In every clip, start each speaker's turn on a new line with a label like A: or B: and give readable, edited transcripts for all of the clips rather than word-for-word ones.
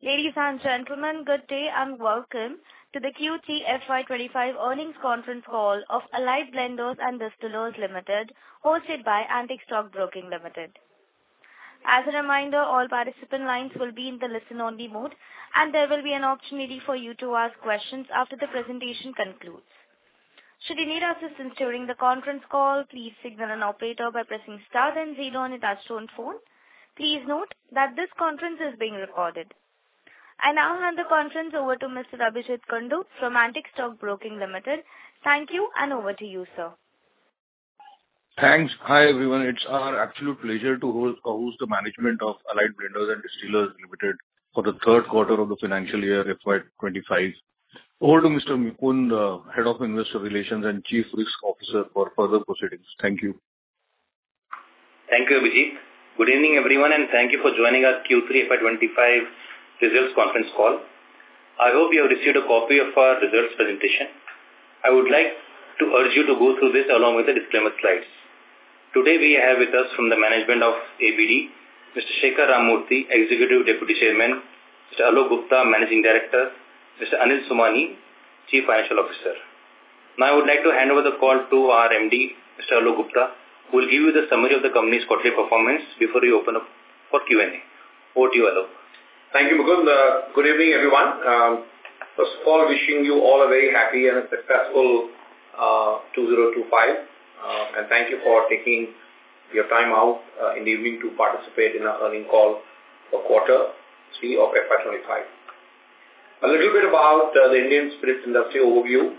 A: Ladies and gentlemen, good day and welcome to the Q3 FY25 earnings conference call of Allied Blenders and Distillers Limited, hosted by Antique Stock Broking Limited. As a reminder, all participant lines will be in the listen-only mode, and there will be an opportunity for you to ask questions after the presentation concludes. Should you need assistance during the conference call, please signal an operator by pressing star then zero on your touch-tone phone. Please note that this conference is being recorded. I now hand the conference over to Mr. Abhijit Kundu from Antique Stock Broking Limited. Thank you, and over to you, sir.
B: Thanks. Hi, everyone. It's our absolute pleasure to host the management of Allied Blenders and Distillers Limited for the third quarter of the financial year FY25. Over to Mr. Mukund, Head of Investor Relations and Chief Risk Officer for further proceedings. Thank you.
C: Thank you, Abhijit. Good evening, everyone, and thank you for joining our Q3 FY25 results conference call. I hope you have received a copy of our results presentation. I would like to urge you to go through this along with the disclaimer slides. Today we have with us from the management of ABD, Mr. Shekhar Ramamurthy, Executive Deputy Chairman, Mr. Alok Gupta, Managing Director, Mr. Anil Somani, Chief Financial Officer. Now I would like to hand over the call to our MD, Mr. Alok Gupta, who will give you the summary of the company's quarterly performance before we open up for Q&A. Over to you, Alok.
D: Thank you, Mukund. Good evening, everyone. First of all, wishing you all a very happy and a successful 2025. And thank you for taking your time out in the evening to participate in our earnings call for quarter 3 of FY25. A little bit about the Indian spirits industry overview.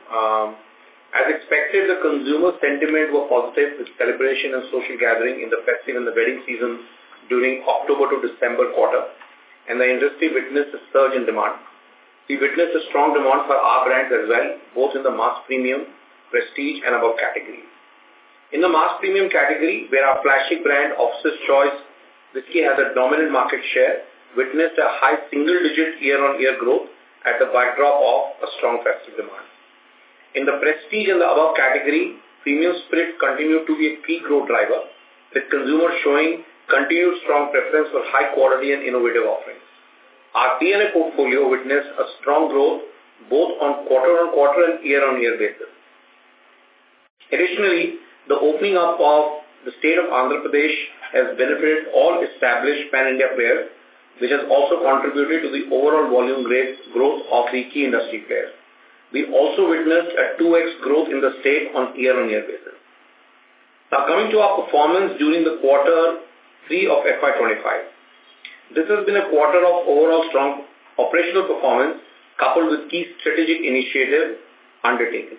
D: As expected, the consumer sentiment was positive with celebration and social gathering in the festive and the wedding season during October to December quarter, and the industry witnessed a surge in demand. We witnessed a strong demand for our brands as well, both in the mass premium, prestige and above category. In the mass premium category, where our flagship brand, Officer's Choice Whisky, has a dominant market share, witnessed a high single-digit year-on-year growth at the backdrop of a strong festive demand. In the prestige and the above category, premium spirits continue to be a key growth driver, with consumers showing continued strong preference for high quality and innovative offerings. Our P&A portfolio witnessed a strong growth both on quarter-on-quarter and year-on-year basis. Additionally, the opening up of the state of Andhra Pradesh has benefited all established pan-India players, which has also contributed to the overall volume growth of the key industry players. We also witnessed a 2x growth in the state on year-on-year basis. Now, coming to our performance during the quarter 3 of FY25. This has been a quarter of overall strong operational performance coupled with key strategic initiatives undertaken.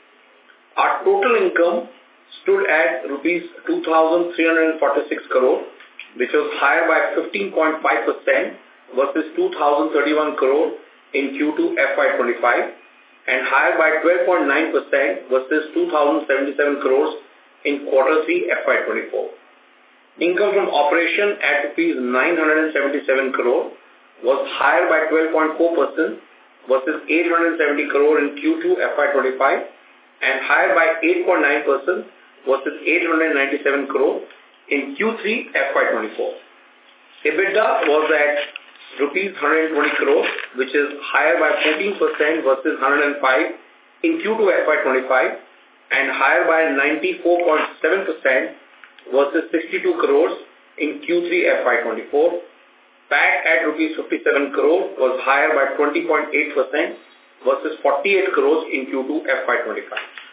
D: Our total income stood at rupees 2,346 crore, which was higher by 15.5% versus 2,031 crore in Q2 FY25 and higher by 12.9% versus 2,077 crores in quarter 3 FY24. Income from operation at rupees 977 crore was higher by 12.4% versus 870 crore in Q2 FY25 and higher by 8.9% versus 897 crore in Q3 FY24. EBITDA was at rupees 120 crore, which is higher by 14% versus 105 in Q2 FY25 and higher by 94.7% versus 62 crores in Q3 FY24. PAT at rupees 57 crore was higher by 20.8% versus 48 crores in Q2 FY25.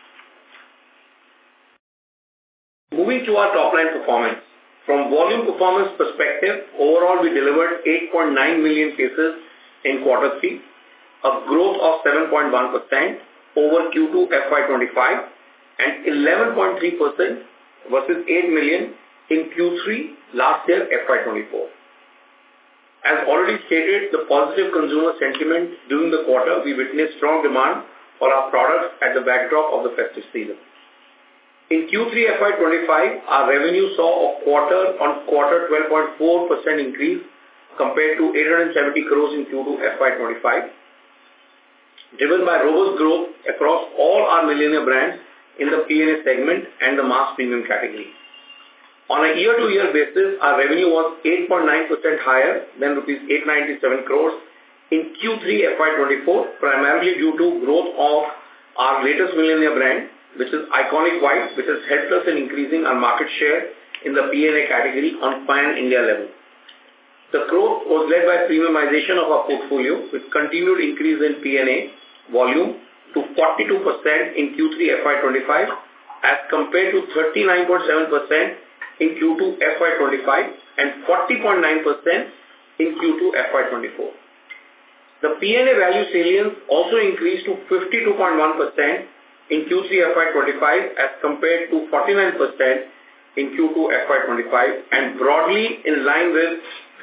D: Moving to our top line performance. From volume performance perspective, overall we delivered 8.9 million cases in quarter 3, a growth of 7.1% over Q2 FY25 and 11.3% versus 8 million in Q3 last year FY24. As already stated, the positive consumer sentiment during the quarter, we witnessed strong demand for our products at the backdrop of the festive season. In Q3 FY25, our revenue saw a quarter-on-quarter 12.4% increase compared to 870 crores in Q2 FY25, driven by robust growth across all our millennial brands in the P&A segment and the mass premium category. On a year-to-year basis, our revenue was 8.9% higher than rupees 897 crores in Q3 FY24, primarily due to growth of our latest millennia brand, which is Iconic White, which has helped us in increasing our market share in the P&A category on pan-India level. The growth was led by premiumization of our portfolio with continued increase in P&A volume to 42% in Q3 FY25 as compared to 39.7% in Q2 FY25 and 40.9% in Q2 FY24. The P&A value salience also increased to 52.1% in Q3 FY25 as compared to 49% in Q2 FY25 and broadly in line with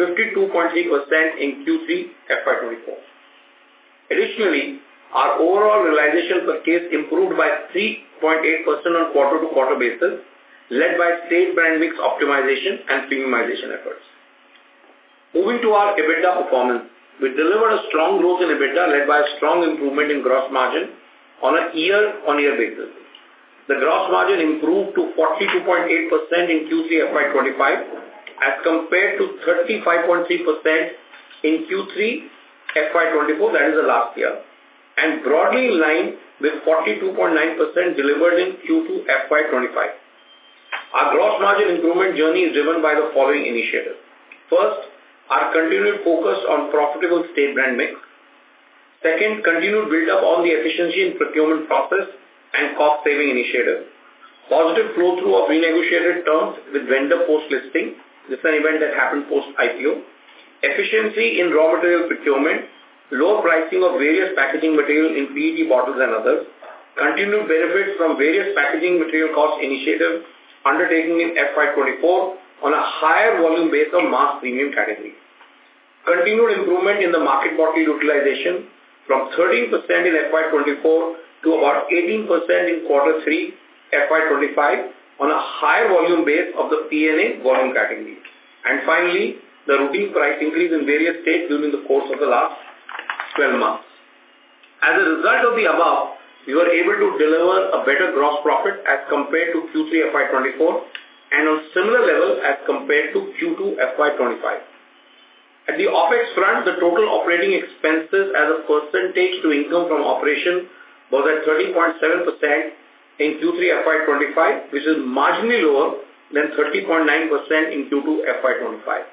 D: 52.3% in Q3 FY24. Additionally, our overall realization per case improved by 3.8% on quarter-to-quarter basis, led by state brand mix optimization and premiumization efforts. Moving to our EBITDA performance, we delivered a strong growth in EBITDA led by a strong improvement in gross margin on a year-on-year basis. The gross margin improved to 42.8% in Q3 FY25 as compared to 35.3% in Q3 FY24, that is the last year, and broadly in line with 42.9% delivered in Q2 FY25. Our gross margin improvement journey is driven by the following initiatives. First, our continued focus on profitable state brand mix. Second, continued build-up on the efficiency in procurement process and cost-saving initiatives. Positive flow-through of renegotiated terms with vendor post-listing. This is an event that happened post-IPO. Efficiency in raw material procurement. Lower pricing of various packaging material in PET bottles and others. Continued benefits from various packaging material cost initiatives undertaken in FY24 on a higher volume base of mass premium category. Continued improvement in the market bottle utilization from 13% in FY24 to about 18% in quarter 3 FY25 on a higher volume base of the P&A volume category. And finally, the routine price increase in various states during the course of the last 12 months. As a result of the above, we were able to deliver a better gross profit as compared to Q3 FY24 and on similar level as compared to Q2 FY25. At the OPEX front, the total operating expenses as a percentage to income from operation was at 30.7% in Q3 FY25, which is marginally lower than 30.9% in Q2 FY25.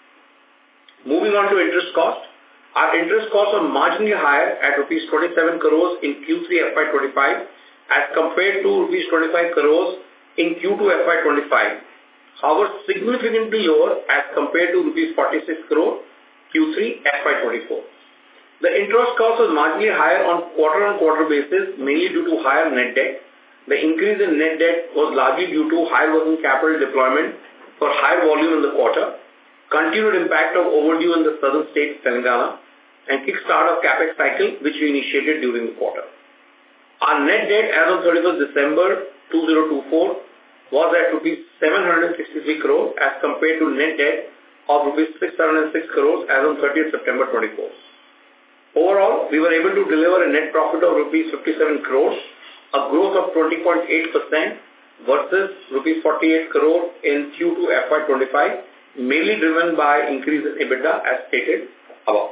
D: Moving on to interest cost. Our interest costs are marginally higher at rupees 27 crores in Q3 FY25 as compared to rupees 25 crores in Q2 FY25. However, significantly lower as compared to rupees 46 crore Q3 FY24. The interest cost was marginally higher on quarter-on-quarter basis, mainly due to higher net debt. The increase in net debt was largely due to higher working capital deployment for higher volume in the quarter, continued impact of overdue in the southern state Telangana, and kickstart of capex cycle, which we initiated during the quarter. Our net debt as of 31st December 2024 was at rupees 763 crores as compared to net debt of rupees 606 crores as on 30th September 24. Overall, we were able to deliver a net profit of rupees 57 crores, a growth of 20.8% versus rupees 48 crore in Q2 FY25, mainly driven by increase in EBITDA as stated above.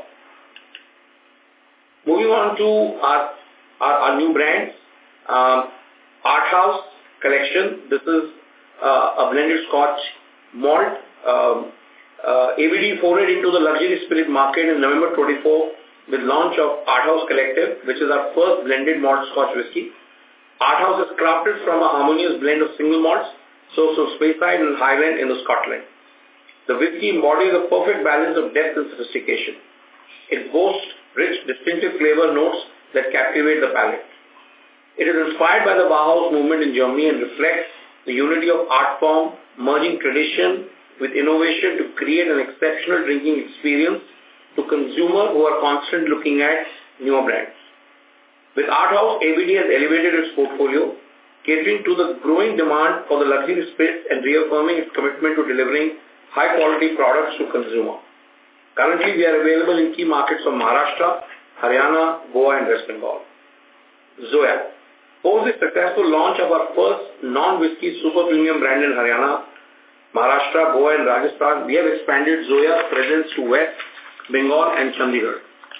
D: Moving on to our new brands, Art House Collection. This is a blended Scotch malt. ABD forayed into the luxury spirit market in November 24 with launch of Art House Collective, which is our first blended malt Scotch whisky. Art House is crafted from a harmonious blend of single malts, sourced from Speyside and Highland in Scotland. The whisky embodies a perfect balance of depth and sophistication. It boasts rich, distinctive flavor notes that captivate the palate. It is inspired by the Bauhaus movement in Germany and reflects the unity of art form, merging tradition with innovation to create an exceptional drinking experience to consumers who are constantly looking at newer brands. With Art House, ABD has elevated its portfolio, catering to the growing demand for the luxury spirits and reaffirming its commitment to delivering high-quality products to consumers. Currently, we are available in key markets of Maharashtra, Haryana, Goa, and West Bengal. Zoya. Post the successful launch of our first non-whiskey super premium brand in Haryana, Maharashtra, Goa, and Rajasthan, we have expanded Zoya's presence to West Bengal and Chandigarh.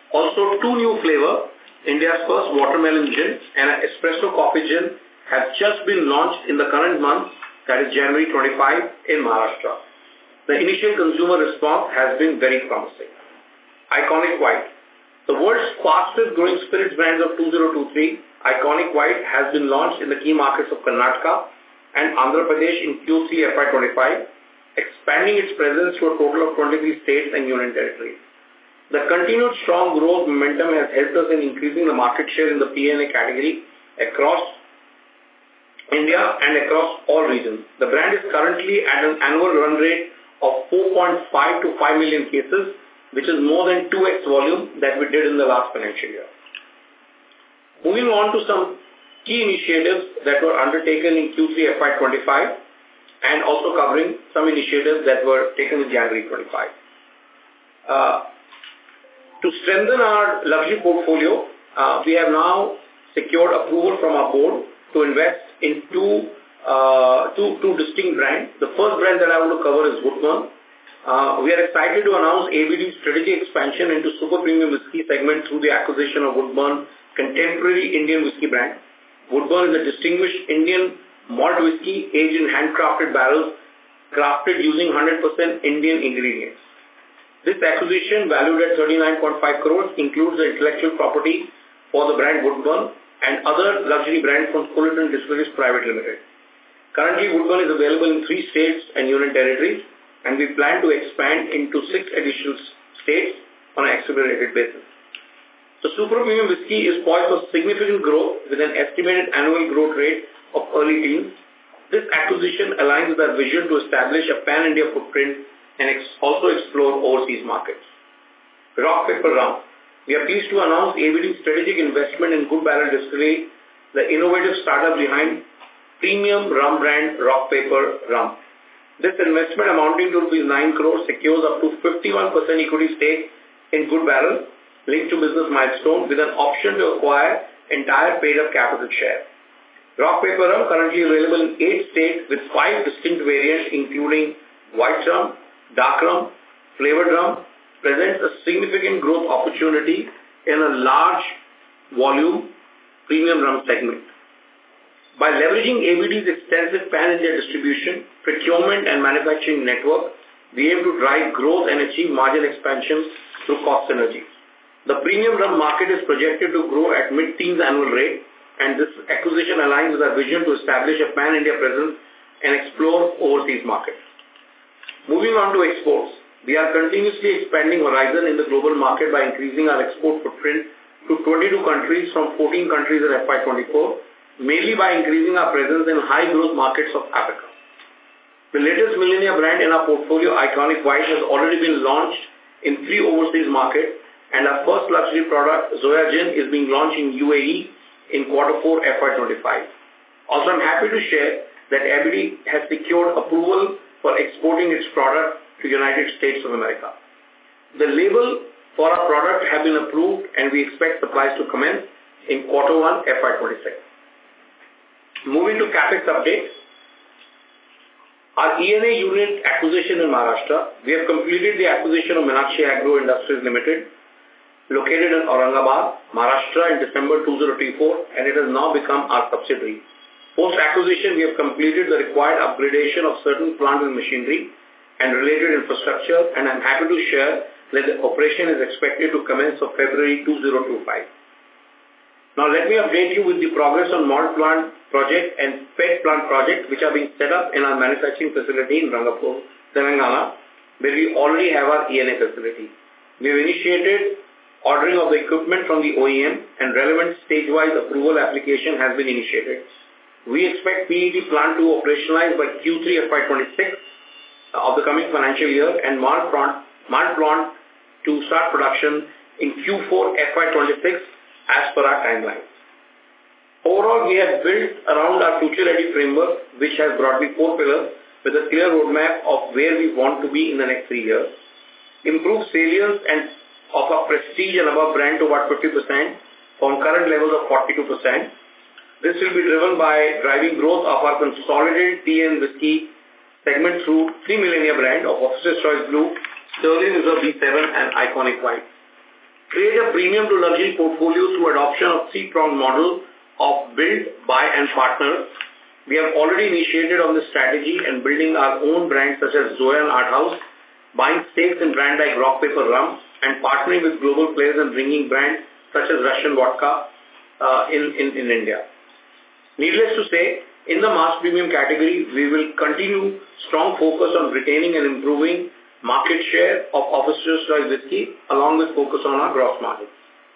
D: Also, two new flavors, India's first watermelon gin and an espresso coffee gin, have just been launched in the current month, that is January 25, in Maharashtra. The initial consumer response has been very promising. Iconic White. The world's fastest growing spirits brand of 2023, Iconic White, has been launched in the key markets of Karnataka and Andhra Pradesh in Q3 FY25, expanding its presence to a total of 23 states and union territories. The continued strong growth momentum has helped us in increasing the market share in the P&A category across India and across all regions. The brand is currently at an annual run rate of 4.5 to 5 million cases, which is more than 2x volume that we did in the last financial year. Moving on to some key initiatives that were undertaken in Q3 FY25 and also covering some initiatives that were taken in January 25. To strengthen our luxury portfolio, we have now secured approval from our board to invest in two distinct brands. The first brand that I want to cover is Woodburn. We are excited to announce ABD's strategic expansion into super premium whiskey segment through the acquisition of Woodburn Contemporary Indian Whiskey brand. Woodburn is a distinguished Indian malt whiskey aged in handcrafted barrels, crafted using 100% Indian ingredients. This acquisition, valued at 39.5 crores, includes the intellectual property for the brand Woodburn and other luxury brands from Fullerton Distilleries Private Limited. Currently, Woodburn is available in 3 states and union territories, and we plan to expand into 6 additional states on an accelerated basis. The super premium whiskey is poised for significant growth with an estimated annual growth rate of early teens. This acquisition aligns with our vision to establish a pan-India footprint and also explore overseas markets. Rock Paper Rum. We are pleased to announce ABD's strategic investment in Good Barrel Distillery, the innovative startup behind premium rum brand Rock Paper Rum. This investment, amounting to Rs 9 crores, secures up to 51% equity stake in Good Barrel, linked to business milestone, with an option to acquire entire paid-up capital share. Rock Paper Rum, currently available in 8 states with 5 distinct variants, including white rum, dark rum, flavored rum, presents a significant growth opportunity in a large volume premium rum segment. By leveraging ABD's extensive pan-India distribution, procurement and manufacturing network, we aim to drive growth and achieve margin expansion through cost synergies. The premium rum market is projected to grow at mid-teens annual rate, and this acquisition aligns with our vision to establish a pan-India presence and explore overseas markets. Moving on to exports, we are continuously expanding horizon in the global market by increasing our export footprint to 22 countries from 14 countries in FY24, mainly by increasing our presence in high-growth markets of Africa. The latest millennia brand in our portfolio, Iconic White, has already been launched in 3 overseas markets, and our first luxury product, Zoya Gin, is being launched in UAE in Q4 FY25. Also, I'm happy to share that ABD has secured approval for exporting its product to United States of America. The label for our product have been approved, and we expect supplies to commence in Q1 FY26. Moving to CapEx updates. Our ENA unit acquisition in Maharashtra, we have completed the acquisition of Meenakshi Agro Industries Limited, located in Aurangabad, Maharashtra in December 2024, and it has now become our subsidiary. Post-acquisition, we have completed the required upgradation of certain plant and machinery and related infrastructure, and I'm happy to share that the operation is expected to commence on February 2025. Now, let me update you with the progress on malt plant project and PET plant project, which are being set up in our manufacturing facility in Rangapur, Telangana, where we already have our ENA facility. We have initiated ordering of the equipment from the OEM, and relevant stage-wise approval application has been initiated. We expect PET plant to operationalize by Q3 FY26 of the coming financial year, and malt plant to start production in Q4 FY26 as per our timelines. Overall, we have built around our future-ready framework, which has broadly 4 pillars with a clear roadmap of where we want to be in the next 3 years. Improve salience and of our prestige and above brand to about 50% from current levels of 42%. This will be driven by driving growth of our consolidated tea and whiskey segment through 3 millennia brand of Officer's Choice Blue, Sterling Reserve B7 and Iconic White. create a premium to luxury portfolio through adoption of three-pronged model of build, buy and partner. We have already initiated on this strategy and building our own brands such as Zoya and Arthaus, buying stakes in brands like Rock Paper Rum, and partnering with global players and bringing brands such as Russian vodka in India. Needless to say, in the mass premium category, we will continue strong focus on retaining and improving market share of Officer's Choice Whisky, along with focus on our gross margins.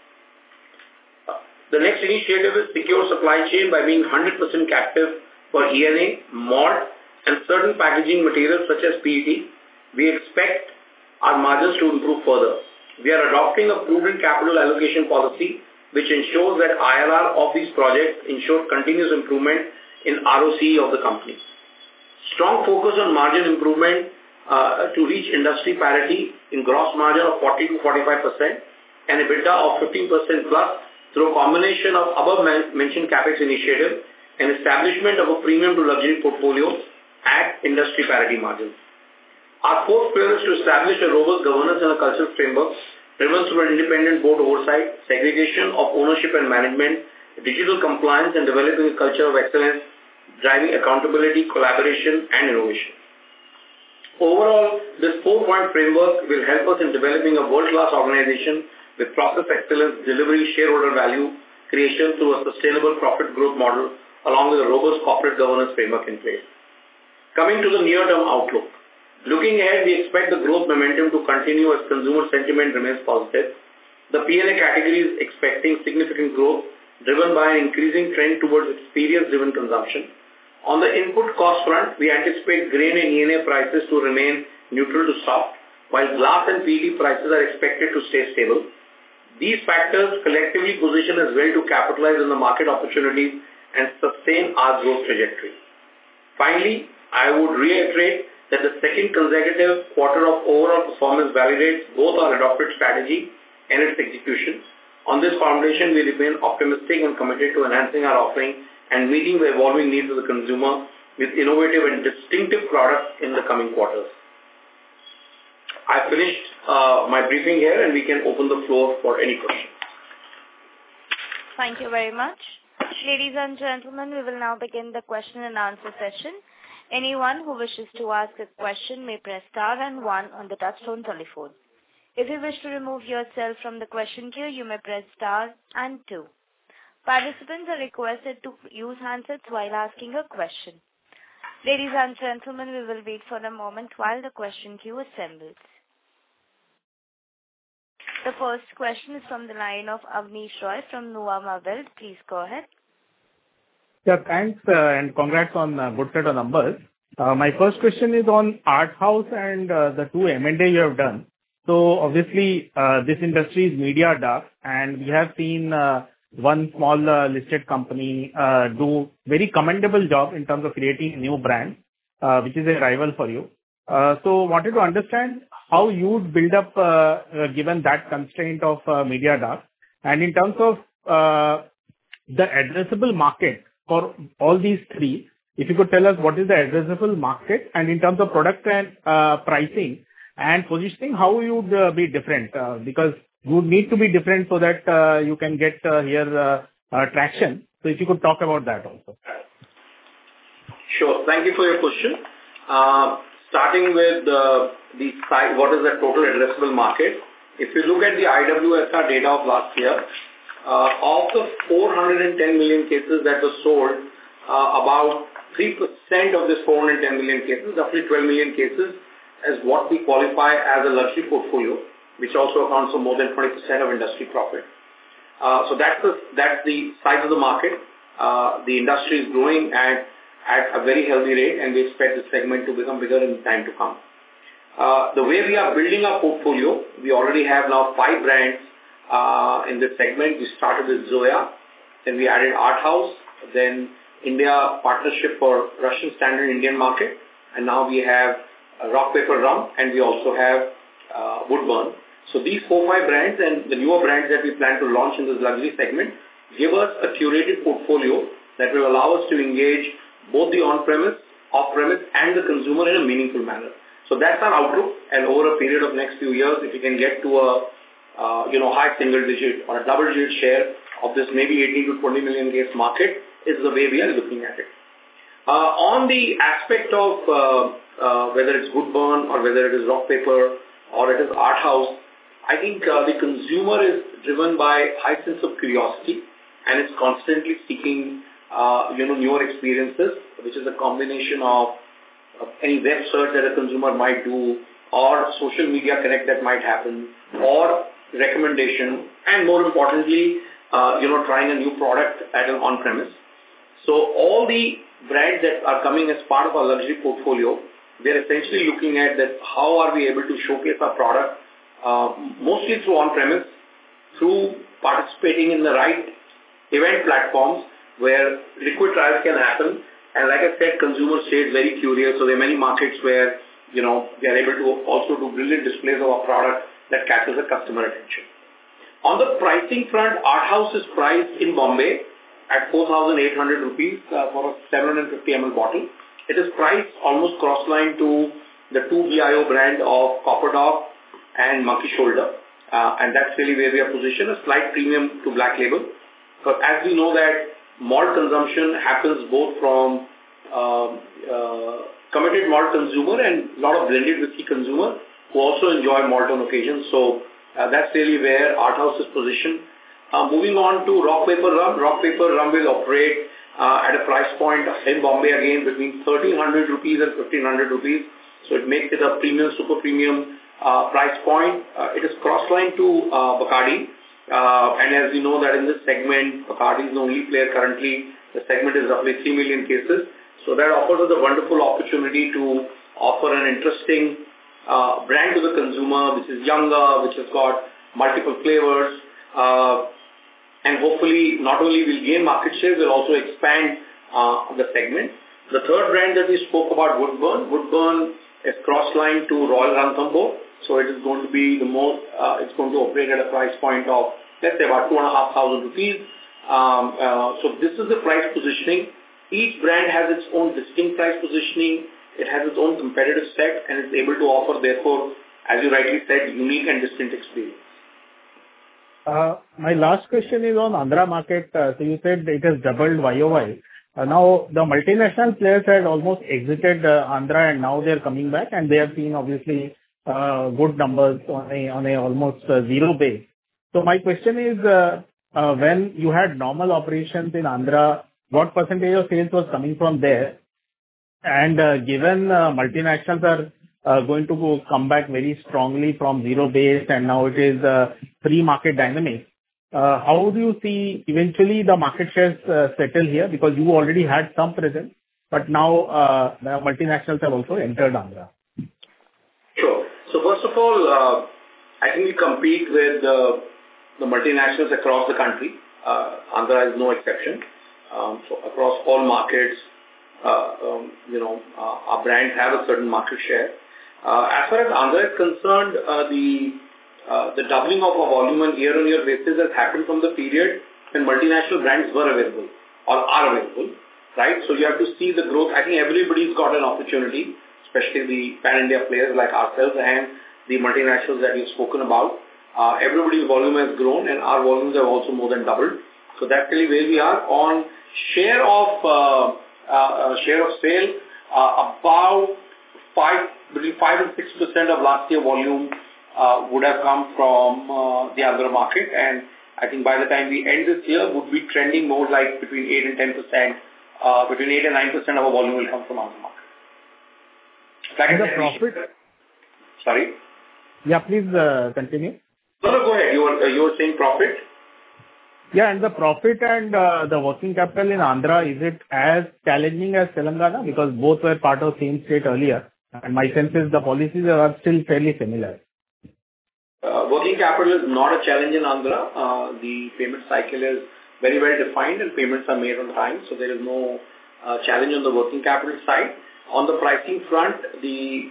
D: The next initiative is secure supply chain by being 100% captive for ENA, malt, and certain packaging materials such as PET. We expect our margins to improve further. We are adopting a prudent capital allocation policy which ensures that IRR of these projects ensure continuous improvement in ROCE of the company. Strong focus on margin improvement to reach industry parity in gross margin of 40 to 45% and EBITDA of 15% plus through a combination of above-mentioned CapEx initiative and establishment of a premium to luxury portfolio at industry parity margins. Our fourth pillar is to establish a robust governance and a cultural framework driven through an independent board oversight, segregation of ownership and management, digital compliance, and developing a culture of excellence, driving accountability, collaboration, and innovation. Overall, this four-point framework will help us in developing a world-class organization with process excellence, delivery, shareholder value creation through a sustainable profit growth model, along with a robust corporate governance framework in place. Coming to the near-term outlook. Looking ahead, we expect the growth momentum to continue as consumer sentiment remains positive. The P&A category is expecting significant growth driven by an increasing trend towards experience-driven consumption. On the input cost front, we anticipate grain and ENA prices to remain neutral to soft, while glass and PET prices are expected to stay stable. These factors collectively position us well to capitalize on the market opportunities and sustain our growth trajectory. Finally, I would reiterate that the second consecutive quarter of overall performance validates both our adopted strategy and its execution. On this foundation, we remain optimistic and committed to enhancing our offering and meeting the evolving needs of the consumer with innovative and distinctive products in the coming quarters. I finished my briefing here and we can open the floor for any questions.
A: Thank you very much. Ladies and gentlemen, we will now begin the question and answer session. Anyone who wishes to ask a question may press star and 1 on the touchtone telephone. If you wish to remove yourself from the question queue, you may press star and 2. Participants are requested to use handsets while asking a question. Ladies and gentlemen, we will wait for a moment while the question queue assembles. The first question is from the line of Avnish Roy from Nuvama Wealth. Please go ahead.
E: Yeah, thanks and congrats on good set of numbers. My first question is on Arthaus and the two M&A you have done. So obviously this industry is media dark and we have seen one small listed company do very commendable job in terms of creating new brand, which is a rival for you. So wanted to understand how you would build up given that constraint of media dark, and in terms of the addressable market for all these three, if you could tell us what is the addressable market, and in terms of product and pricing and positioning, how you would be different, because you would need to be different so that you can get here traction. So if you could talk about that also.
D: Sure. Thank you for your question. Starting with the size, what is the total addressable market? If you look at the IWSR data of last year, of the 410 million cases that were sold, about 3% of this 410 million cases, roughly 12 million cases, is what we qualify as a luxury portfolio, which also accounts for more than 20% of industry profit. So that's the size of the market. The industry is growing at a very healthy rate, and we expect the segment to become bigger in time to come. The way we are building our portfolio, we already have now 5 brands in this segment. We started with Zoya, then we added Arthaus, then India partnership for Russian Standard Indian market, and now we have Rock Paper Rum, and we also have Woodburn. So these 4-5 brands and the newer brands that we plan to launch in this luxury segment give us a curated portfolio that will allow us to engage both the on-premise, off-premise, and the consumer in a meaningful manner. So that's our outlook, and over a period of next few years, if we can get to a high single digit or a double digit share of this maybe 18 to 20 million case market is the way we are looking at it. On the aspect of whether it's Woodburn or whether it is rock paper or it is art house, I think the consumer is driven by high sense of curiosity and is constantly seeking newer experiences, which is a combination of any web search that a consumer might do, or social media connect that might happen, or recommendation, and more importantly, trying a new product at an on-premise. So all the brands that are coming as part of our luxury portfolio, we are essentially looking at that how are we able to showcase our product mostly through on-premise, through participating in the right event platforms where liquid trials can happen. And like I said, consumers stay very curious. So there are many markets where, we are able to also do brilliant displays of our product that catches the customer attention. On the pricing front, Art House is priced in Bombay at 4,800 rupees for a 750 ml bottle. It is priced almost cross-line to the two BIO brand of Copper Dog and Monkey Shoulder. And that's really where we are positioned, a slight premium to Black Label. Because as we know that malt consumption happens both from committed malt consumer and a lot of blended whiskey consumer who also enjoy malt on occasion. So that's really where Art House is positioned. Moving on to Rock Paper Rum. Rock Paper Rum will operate at a price point in Bombay again between 1,300 rupees and 1,500 rupees. So it makes it a premium, super premium price point. It is cross-line to Bacardi. And as we know that in this segment, Bacardi is the only player currently. The segment is roughly 3 million cases. So that offers us a wonderful opportunity to offer an interesting brand to the consumer, which is younger, which has got multiple flavors. And hopefully not only will gain market share, will also expand the segment. The third brand that we spoke about, Woodburn. Woodburn is cross-line to Royal Ranthambore. So it is going to be it's going to operate at a price point of, let's say, about 2,500 rupees. So this is the price positioning. Each brand has its own distinct price positioning. It has its own competitive set and is able to offer, therefore, as you rightly said, unique and distinct experience.
E: My last question is on Andhra market. So you said it has doubled YOY. Now the multinational players had almost exited Andhra and now they are coming back and they have seen obviously good numbers on a almost zero base. So my question is, when you had normal operations in Andhra, what percentage of sales was coming from there? And given multinationals are going to come back very strongly from zero base and now it is free market dynamics, how do you see eventually the market shares settle here? Because you already had some presence, but now the multinationals have also entered Andhra.
D: Sure. So first of all, I think we compete with the multinationals across the country. Andhra is no exception. So across all markets, our brands have a certain market share. As far as Andhra is concerned, the doubling of our volume on year-on-year basis has happened from the period when multinational brands were available or are available, right? So you have to see the growth. I think everybody's got an opportunity, especially the pan-India players like ourselves and the multinationals that we've spoken about. Everybody's volume has grown and our volumes have also more than doubled. So that's really where we are. On share of sale, about between 5 and 6% of last year volume would have come from the Andhra market, and I think by the time we end this year, would be trending more like between 8 and 10%, between 8 and 9% of our volume will come from Andhra market.
E: And the profit?
D: Sorry?
E: Yeah, please continue.
D: No, go ahead. You were saying profit?
E: Yeah, and the profit and the working capital in Andhra, is it as challenging as Telangana? Because both were part of same state earlier. And my sense is the policies are still fairly similar.
D: Working capital is not a challenge in Andhra. The payment cycle is very well defined and payments are made on time. So there is no challenge on the working capital side. On the pricing front, the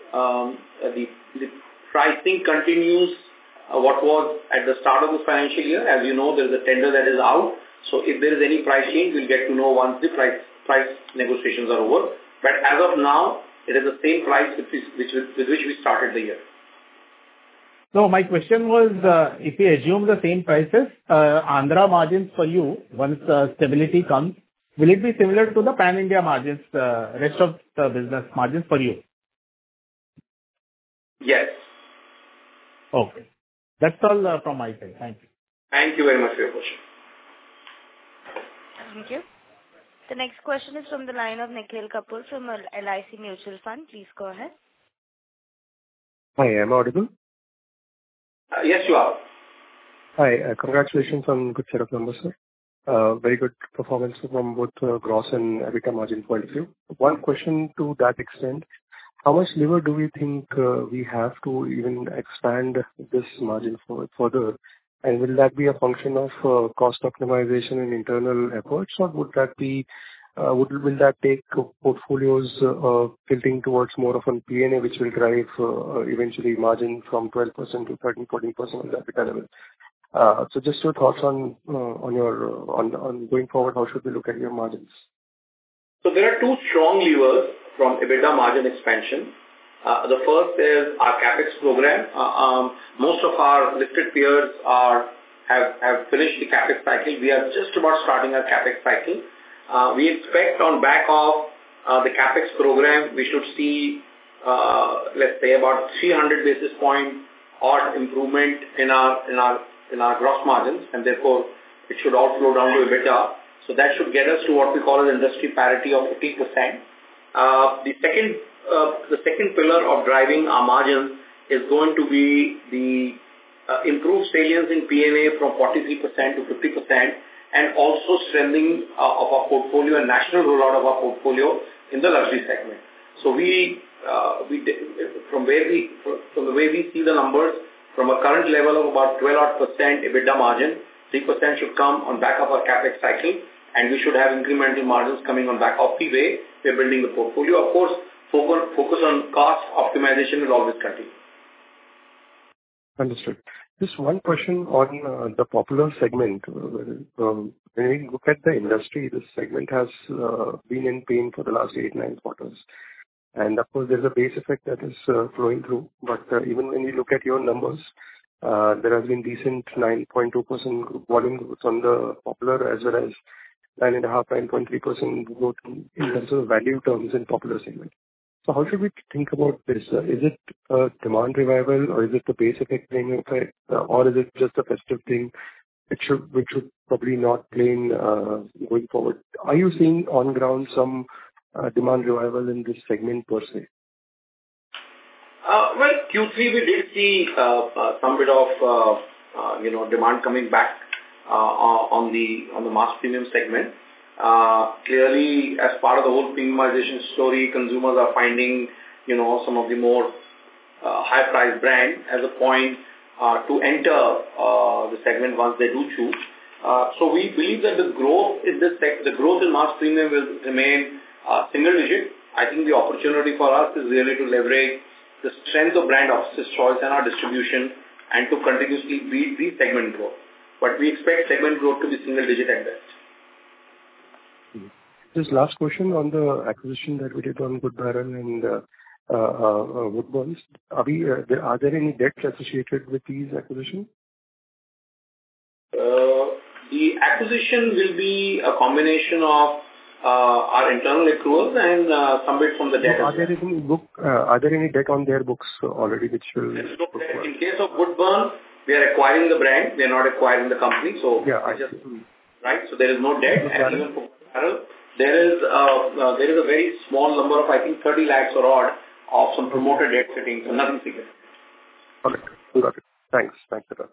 D: pricing continues what was at the start of the financial year. As you know, there is a tender that is out. So if there is any price change, we'll get to know once the price negotiations are over. But as of now, it is the same price with which we started the year.
E: No, my question was, if we assume the same prices, Andhra margins for you, once stability comes, will it be similar to the pan-India margins, rest of the business margins for you?
D: Yes.
E: Okay. That's all from my side. Thank you.
D: Thank you very much for your question.
A: Thank you. The next question is from the line of Nikhil Kapoor from LIC Mutual Fund. Please go ahead.
F: Hi, am I audible?
D: Yes, you are.
F: Hi, congratulations on good set of numbers, sir. Very good performance from both gross and EBITDA margin point of view. One question to that extent, how much lever do we think we have to even expand this margin further? And will that be a function of cost optimization and internal efforts, or would that be will that take portfolios tilting towards more of an P&A, which will drive eventually margin from 12% to 13%-14% on the EBITDA level? So just your thoughts on going forward, how should we look at your margins?
D: So there are two strong levers from EBITDA margin expansion. The first is our CapEx program. Most of our listed peers have finished the CapEx cycle. We are just about starting our CapEx cycle. We expect on back of the CapEx program, we should see, let's say, about 300 basis point odd improvement in our gross margins, and therefore it should all flow down to EBITDA. So that should get us to what we call an industry parity of 50%. The second pillar of driving our margins is going to be the improved salience in P&A from 43% to 50%, and also strengthening of our portfolio and national rollout of our portfolio in the luxury segment. So from the way we see the numbers, from a current level of about 12% EBITDA margin, 3% should come on back of our CapEx cycle, and we should have incremental margins coming on back of the way we're building the portfolio. Of course, focus on cost optimization will always continue.
F: Understood. Just one question on the popular segment. When we look at the industry, this segment has been in pain for the last 8-9 quarters. And of course, there's a base effect that is flowing through. But even when you look at your numbers, there has been decent 9.2% volume growth on the popular, as well as 9.5%, 9.3% growth in terms of value terms in popular segment. So how should we think about this? Is it a demand revival, or is it the base effect playing effect, or is it just a festive thing which should probably not play in going forward? Are you seeing on ground some demand revival in this segment per se?
D: Well, Q3 we did see some bit of demand coming back on the mass premium segment. Clearly, as part of the whole premiumization story, consumers are finding, some of the more high-priced brands as a point to enter the segment once they do choose. So we believe that the growth in mass premium will remain single digit. I think the opportunity for us is really to leverage the strength of brand Officer's Choice and our distribution, and to continuously beat the segment growth. But we expect segment growth to be single digit at best.
F: Just last question on the acquisition that we did on Good Barrel and Woodburns. Are there any debts associated with these acquisitions?
D: The acquisition will be a combination of our internal accruals and some bit from the debt.
F: Are there any debt on their books already which will?
D: In case of Woodburns, we are acquiring the brand. We are not acquiring the company. So
F: yeah,
D: right. So there is no debt. And even for Barrel, there is a very small number of, I think, 30 lakhs or odd of some promoter debt sitting. So nothing significant.
F: Okay, got it. Thanks a lot.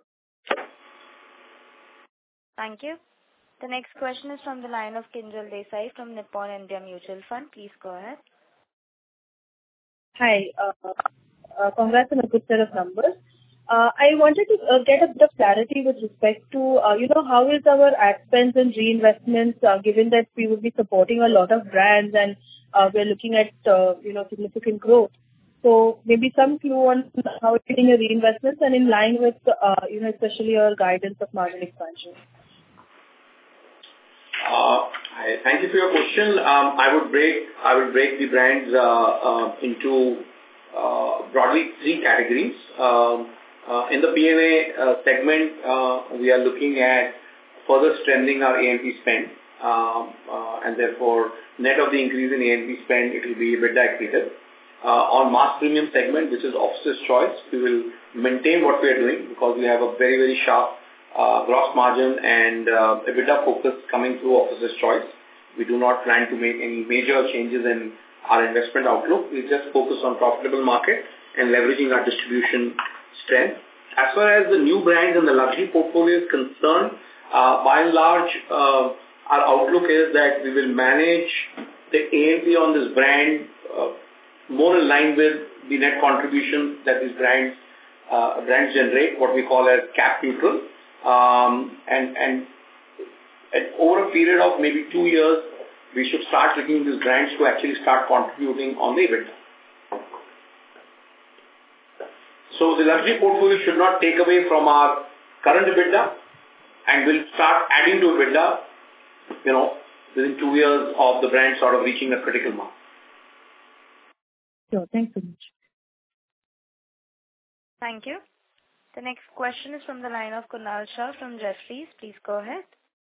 A: Thank you. The next question is from the line of Kinjal Desai from Nippon India Mutual Fund. Please go ahead.
G: Hi. Congrats on a good set of numbers. I wanted to get a bit of clarity with respect to, how is our ad spends and reinvestments, given that we will be supporting a lot of brands and we're looking at, significant growth. So maybe some clue on how we're getting a reinvestments and in line with, especially your guidance of margin expansion.
D: Thank you for your question. I would break the brands into broadly 3 categories. In the P&A segment, we are looking at further strengthening our A&P spend, and therefore, net of the increase in A&P spend, it will be EBITDA accretive. On mass premium segment, which is Officer's Choice, we will maintain what we are doing because we have a very, very sharp gross margin and EBITDA focus coming through Officer's Choice. We do not plan to make any major changes in our investment outlook. We just focus on profitable market and leveraging our distribution strength. As far as the new brands and the luxury portfolio is concerned, by and large, our outlook is that we will manage the A&P on this brand more in line with the net contribution that these brands generate, what we call as cap neutral. And over a period of maybe 2 years, we should start looking these brands to actually start contributing on the EBITDA. So the luxury portfolio should not take away from our current EBITDA and will start adding to EBITDA, within 2 years of the brand sort of reaching a critical mark.
G: Sure. Thanks so much.
A: Thank you. The next question is from the line of Kunal Shah from Jefferies. Please go ahead.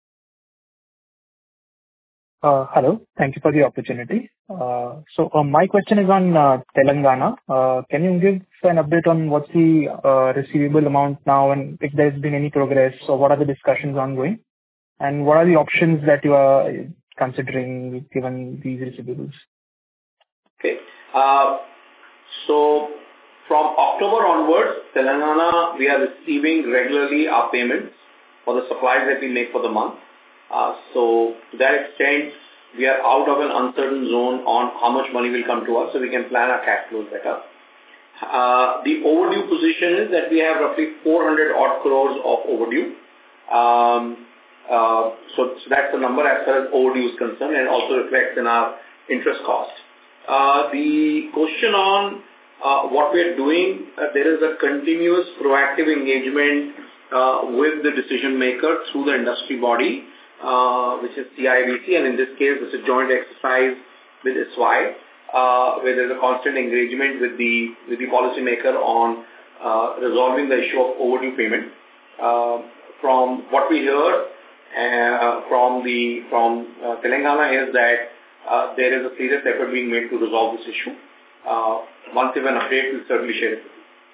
H: Hello. Thank you for the opportunity. So my question is on Telangana. Can you give an update on what's the receivable amount now and if there's been any progress, or what are the discussions ongoing? And what are the options that you are considering given these receivables?
D: Okay. So from October onwards, Telangana, we are receiving regularly our payments for the supplies that we make for the month. So to that extent, we are out of an uncertain zone on how much money will come to us, so we can plan our cash flows better. The overdue position is that we have roughly 400 odd crores of overdue. So that's the number as far as overdue is concerned, and also reflects in our interest cost. The question on what we are doing, there is a continuous proactive engagement with the decision maker through the industry body, which is CIABC, and in this case, it's a joint exercise with ISWAI, where there's a constant engagement with the policymaker on resolving the issue of overdue payment. From what we hear from Telangana is that there is a serious effort being made to resolve this issue. Once we have an update, we'll certainly share it with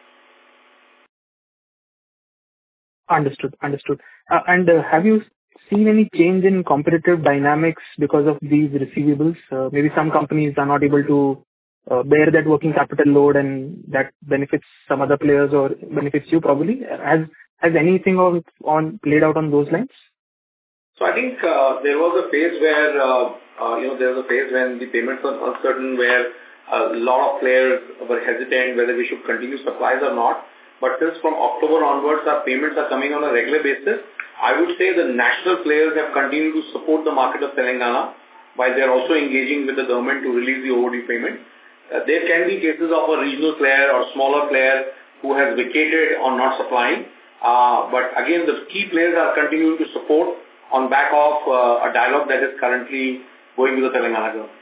D: you.
H: Understood. And have you seen any change in competitive dynamics because of these receivables? Maybe some companies are not able to bear that working capital load, and that benefits some other players or benefits you probably. Has anything played out on those lines?
D: So I think there was a phase where there was a phase when the payments were uncertain, where a lot of players were hesitant whether we should continue supplies or not. But since from October onwards, our payments are coming on a regular basis. I would say the national players have continued to support the market of Telangana, while they are also engaging with the government to release the overdue payment. There can be cases of a regional player or smaller player who has vacated on not supplying. But again, the key players are continuing to support on back of a dialogue that is currently going with the Telangana government.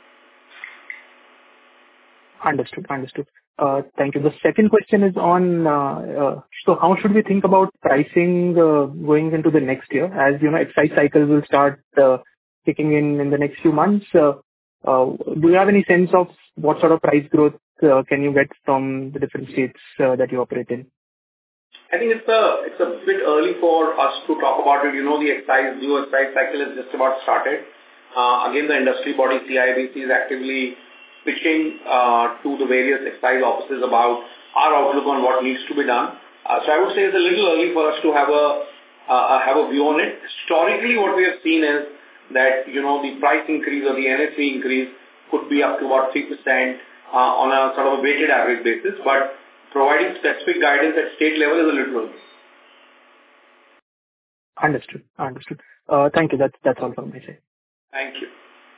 H: Understood. Thank you. The second question is on, so how should we think about pricing going into the next year? As you know, excise cycles will start kicking in the next few months. Do you have any sense of what sort of price growth can you get from the different states that you operate in?
D: I think it's a bit early for us to talk about it. The new excise cycle is just about started. Again, the industry body CIABC is actively pitching to the various excise offices about our outlook on what needs to be done. So I would say it's a little early for us to have a view on it. Historically, what we have seen is that the price increase or the NSV increase could be up to about 3% on a sort of a weighted average basis, but providing specific guidance at state level is a little early.
H: Understood. Thank you. That's all from my side.
D: Thank you.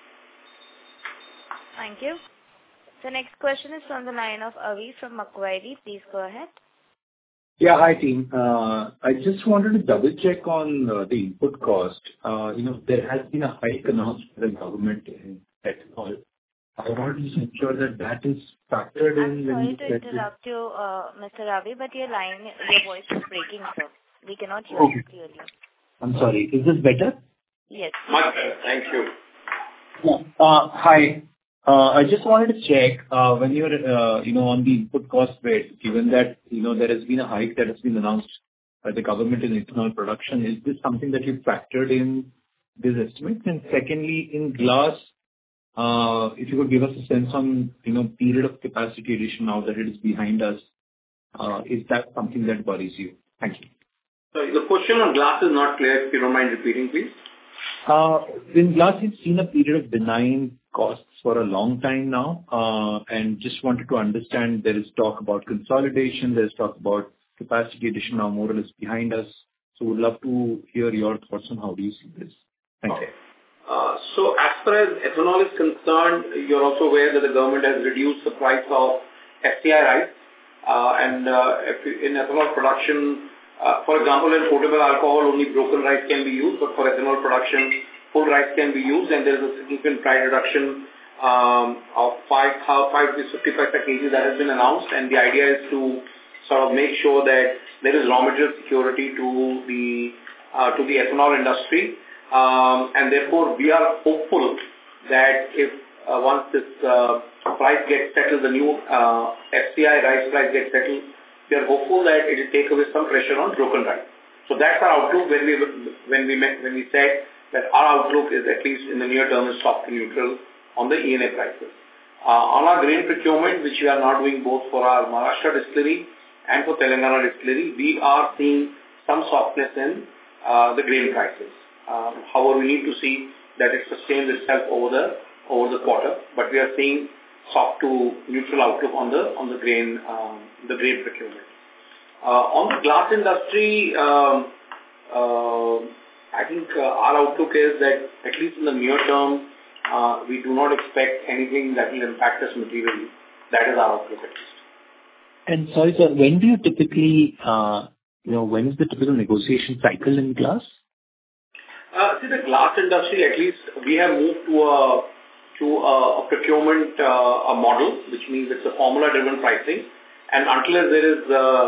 A: Thank you. The next question is from the line of Avi from Macquarie. Please go ahead.
I: Yeah, hi team. I just wanted to double check on the input cost. There has been a hike announced by the government in ethanol. I want to just ensure that that is factored in
A: I'm
I: when
A: sorry
I: you
A: to
I: said
A: interrupt you, Mr. Ravi, but your voice is breaking, sir. We cannot hear you clearly.
I: I'm sorry. Is this better?
A: Yes.
D: Much better. Thank you.
I: Yeah. Hi. I just wanted to check, when you're, on the input cost bit, given that, there has been a hike that has been announced by the government in ethanol production, is this something that you've factored in this estimate? And secondly, in glass, if you could give us a sense on, period of capacity addition now that it is behind us, is that something that worries you? Thank you.
D: Sorry, the question on glass is not clear. If you don't mind repeating, please.
I: In glass, we've seen a period of benign costs for a long time now, and just wanted to understand, there is talk about consolidation, there's talk about capacity addition now more or less behind us. So would love to hear your thoughts on how do you see this. Thank you.
D: So as far as ethanol is concerned, you're also aware that the government has reduced the price of FCI rice. In ethanol production, for example, in potable alcohol, only broken rice can be used, but for ethanol production, full rice can be used, and there is a significant price reduction of 5 to 55 kg that has been announced, and the idea is to sort of make sure that there is raw material security to the ethanol industry, and therefore we are hopeful that if once this price gets settled, the new FCI rice price gets settled, we are hopeful that it will take away some pressure on broken rice. So that's our outlook when we said that our outlook is at least in the near term is soft to neutral on the ENA prices. On our grain procurement, which we are now doing both for our Maharashtra distillery and for Telangana distillery, we are seeing some softness in the grain prices. However, we need to see that it sustains itself over the quarter, but we are seeing soft to neutral outlook on the grain procurement. On the glass industry, I think our outlook is that at least in the near term, we do not expect anything that will impact us materially. That is our outlook at least.
I: And sorry, sir, when do you typically, when is the typical negotiation cycle in glass?
D: See, the glass industry, at least we have moved to a procurement a model, which means it's a formula-driven pricing, and until there is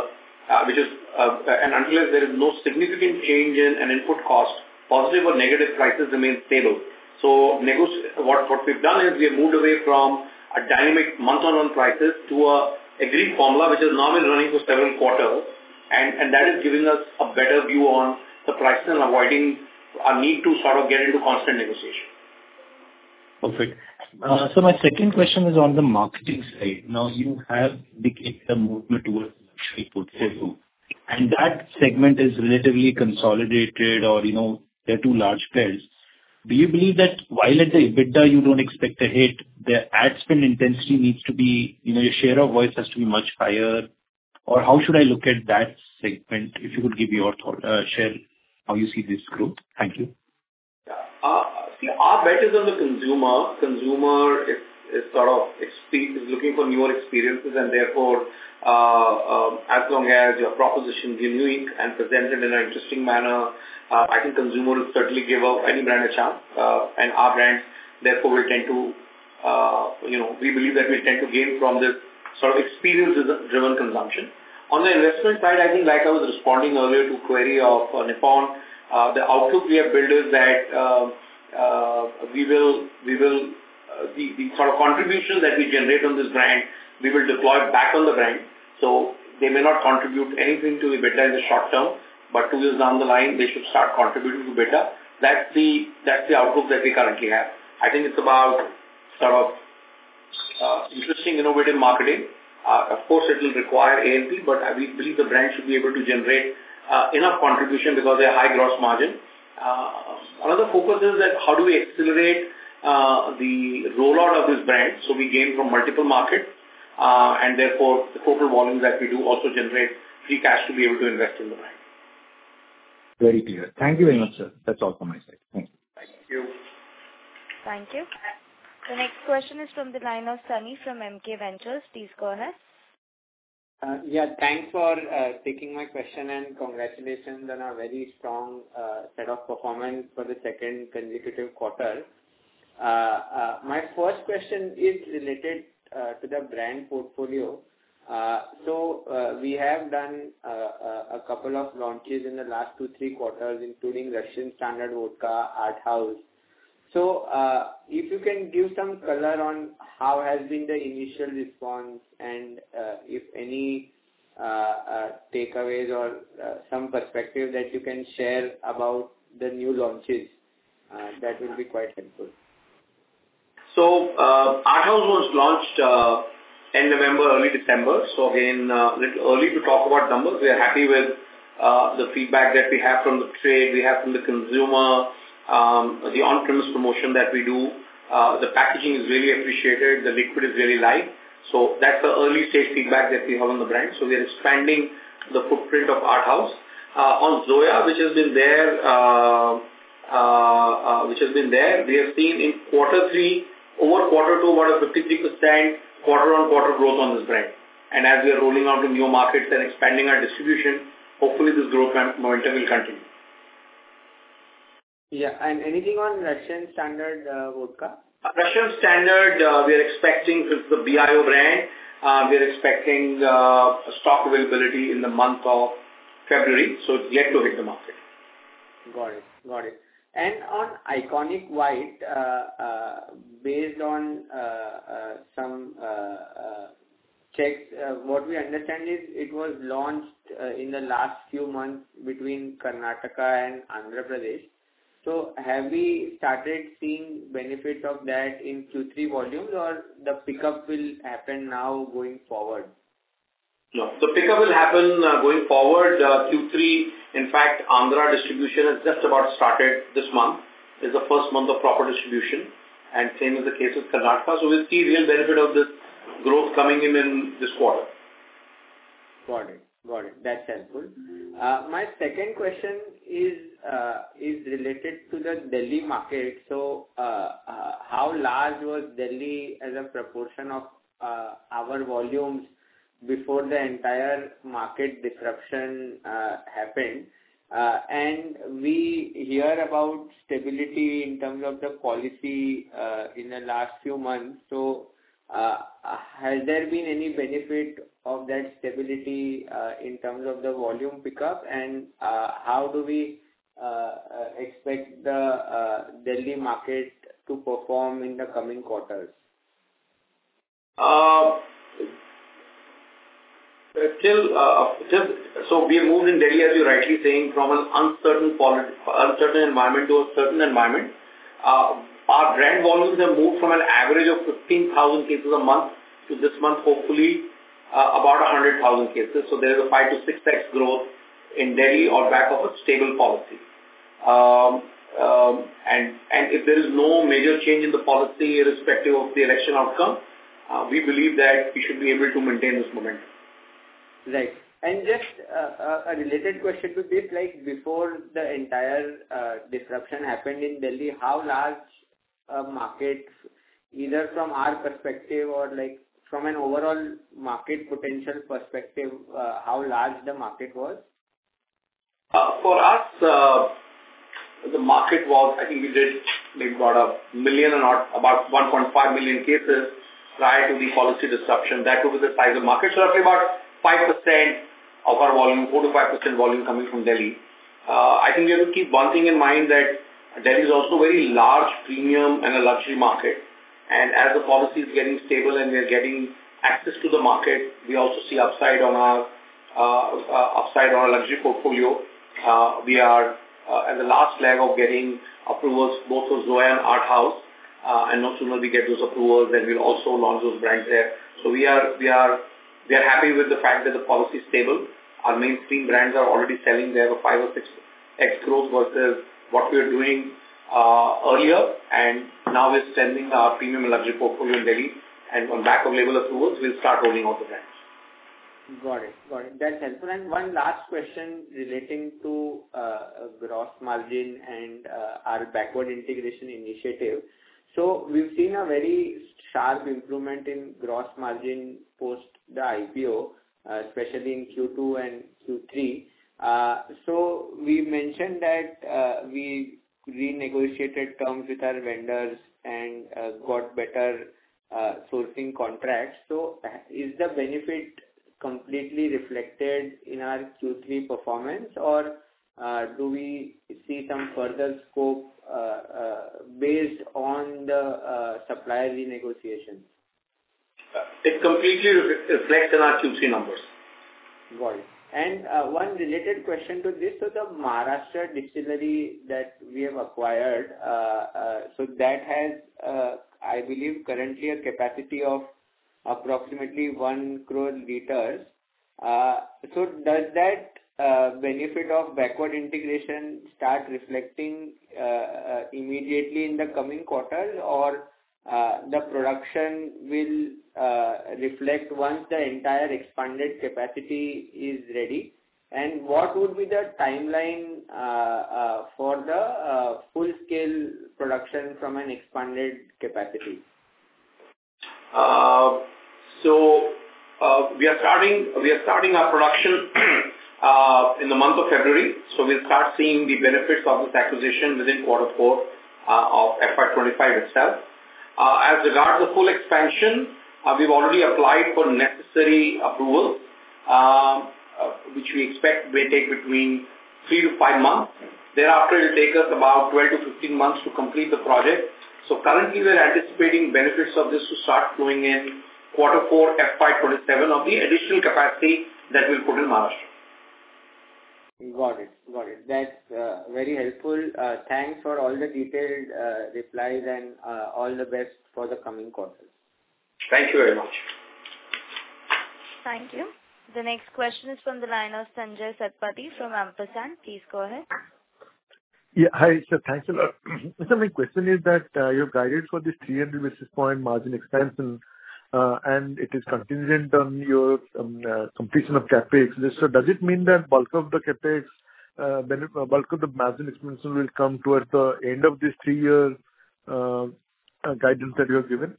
D: no significant change in an input cost, positive or negative prices remain stable. So what we've done is we have moved away from a dynamic month-on-month prices to a agreed formula, which has now been running for several quarters, and that is giving us a better view on the prices and avoiding our need to sort of get into constant negotiation.
I: Perfect. So my second question is on the marketing side. Now you have indicated a movement towards luxury portfolio, and that segment is relatively consolidated, or there are two large players. Do you believe that while at the EBITDA you don't expect a hit, the ad spend intensity needs to be, your share of voice has to be much higher, or how should I look at that segment? If you could give your thought, share how you see this growth. Thank you.
D: See, our bet is on the consumer. Consumer is sort of is looking for newer experiences, and therefore, as long as your proposition is unique and presented in an interesting manner, I think consumer will certainly give any brand a chance, and our brands therefore will tend to, we believe that we tend to gain from this sort of experience-driven consumption. On the investment side, I think like I was responding earlier to query of Nippon, the outlook we have built is that the sort of contributions that we generate on this brand, we will deploy back on the brand. So they may not contribute anything to EBITDA in the short term, but 2 years down the line, they should start contributing to EBITDA. That's the outlook that we currently have. I think it's about sort of interesting, innovative marketing. Of course, it will require A&P, but we believe the brand should be able to generate enough contribution because they have high gross margin. Another focus is that how do we accelerate the rollout of this brand so we gain from multiple markets, and therefore the total volumes that we do also generate free cash to be able to invest in the brand.
I: Very clear. Thank you very much, sir. That's all from my side. Thank you.
D: Thank you.
A: Thank you. The next question is from the line of Sunny from MK Ventures. Please go ahead.
J: Thanks for taking my question, and congratulations on a very strong set of performance for the second consecutive quarter. My first question is related to the brand portfolio. We have done a couple of launches in the last 2-3 quarters, including Russian Standard Vodka, Arthaus. So, if you can give some color on how has been the initial response and if any takeaways or some perspective that you can share about the new launches, that will be quite helpful.
D: So, Arthaus was launched end November, early December. So again, little early to talk about numbers. We are happy with the feedback that we have from the trade, we have from the consumer, the on-premise promotion that we do. The packaging is really appreciated. The liquid is really light. So that's the early stage feedback that we have on the brand. So we are expanding the footprint of Arthaus. On Zoya, which has been there, we have seen in quarter 3 over quarter 2 about a 53% quarter-on-quarter growth on this brand. And as we are rolling out to new markets and expanding our distribution, hopefully this growth momentum will continue.
J: Yeah, and anything on Russian Standard Vodka?
D: Russian Standard, we are expecting, it's the BIO brand, we are expecting stock availability in the month of February, so it's yet to hit the market.
J: Got it. And on Iconic White, based on some checks, what we understand is it was launched in the last few months between Karnataka and Andhra Pradesh. So have we started seeing benefit of that in Q3 volumes, or the pickup will happen now going forward?
D: No, the pickup will happen going forward. Q3, in fact, Andhra distribution has just about started this month. It's the first month of proper distribution, and same is the case with Karnataka. So we'll see real benefit of this growth coming in this quarter.
J: Got it. That's helpful. My second question is related to the Delhi market. So, how large was Delhi as a proportion of our volumes before the entire market disruption happened? And we hear about stability in terms of the policy in the last few months. So, has there been any benefit of that stability in terms of the volume pickup, and how do we expect the Delhi market to perform in the coming quarters?
D: So we have moved in Delhi, as you're rightly saying, from an uncertain environment to a certain environment. Our brand volumes have moved from an average of 15,000 cases a month to this month, hopefully, about 100,000 cases. So there is a 5 to 6x growth in Delhi on back of a stable policy. And if there is no major change in the policy irrespective of the election outcome, we believe that we should be able to maintain this momentum.
J: Right. And just a related question to this, like before the entire disruption happened in Delhi, how large a market, either from our perspective or like from an overall market potential perspective, how large the market was?
D: For us, the market was, I think we did maybe about 1 million or not, about 1.5 million cases prior to the policy disruption. That would be the size of the market. So roughly about 5% of our volume, 4 to 5% volume coming from Delhi. I think we have to keep one thing in mind, that Delhi is also a very large premium and a luxury market. And as the policy is getting stable and we are getting access to the market, we also see upside on our luxury portfolio. We are at the last leg of getting approvals both for Zoya and Arthaus. And no sooner we get those approvals, then we'll also launch those brands there. So we are happy with the fact that the policy is stable. Our mainstream brands are already selling. They have a 5 or 6x growth versus what we were doing earlier. And now we're strengthening our premium and luxury portfolio in Delhi. And on back of label approvals, we'll start rolling out the brands.
J: Got it. That's helpful. And one last question relating to gross margin and our backward integration initiative. So we've seen a very sharp improvement in gross margin post the IPO, especially in Q2 and Q3. So we mentioned that we renegotiated terms with our vendors and got better sourcing contracts. So is the benefit completely reflected in our Q3 performance, or do we see some further scope based on the supplier renegotiations?
D: It completely reflects in our Q3 numbers.
J: Got it. And one related question to this, so the Maharashtra distillery that we have acquired, so that has, I believe, currently a capacity of approximately 1 crore liters. So does that benefit of backward integration start reflecting immediately in the coming quarters, or the production will reflect once the entire expanded capacity is ready? And what would be the timeline for the full-scale production from an expanded capacity?
D: We are starting our production in the month of February. So we'll start seeing the benefits of this acquisition within quarter 4 of FY25 itself. As regards the full expansion, we've already applied for necessary approvals, which we expect may take between 3 to 5 months. Thereafter, it will take us about 12 to 15 months to complete the project. So currently, we're anticipating benefits of this to start flowing in quarter 4 FY27 of the additional capacity that we'll put in Maharashtra.
J: Got it. That's very helpful. Thanks for all the detailed replies, and all the best for the coming quarters.
D: Thank you very much.
A: Thank you. The next question is from the line of Sanjay Satpathy from Ampersand. Please go ahead.
K: Yeah, hi, sir. Thanks a lot. So my question is that you've guided for this 300 basis point margin expansion, and it is contingent on your completion of capex. So does it mean that bulk of the capex, bulk of the margin expansion will come towards the end of this 3-year guidance that you have given?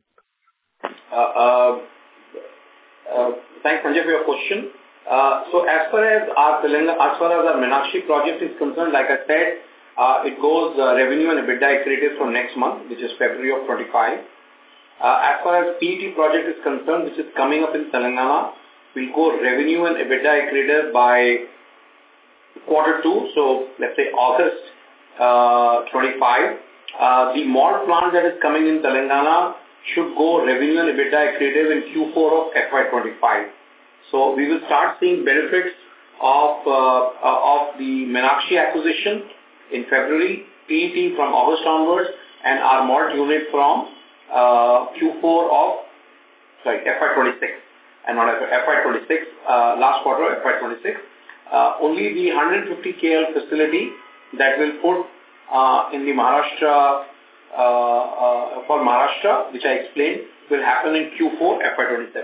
D: Thanks, Sanjay, for your question. So as far as our Meenakshi project is concerned, like I said, it goes revenue and EBITDA accretive from next month, which is February of 25. As far as PET project is concerned, which is coming up in Telangana, we'll go revenue and EBITDA accretive by quarter 2, so let's say August 25. The malt plant that is coming in Telangana should go revenue and EBITDA accretive in Q4 of FY25. So we will start seeing benefits of the Meenakshi acquisition in February, PET from August onwards, and our malt unit from Q4 of FY26, and not FY26, last quarter of FY26. Only the 150 KL facility that will put in the Maharashtra, for Maharashtra, which I explained, will happen in Q4 FY27.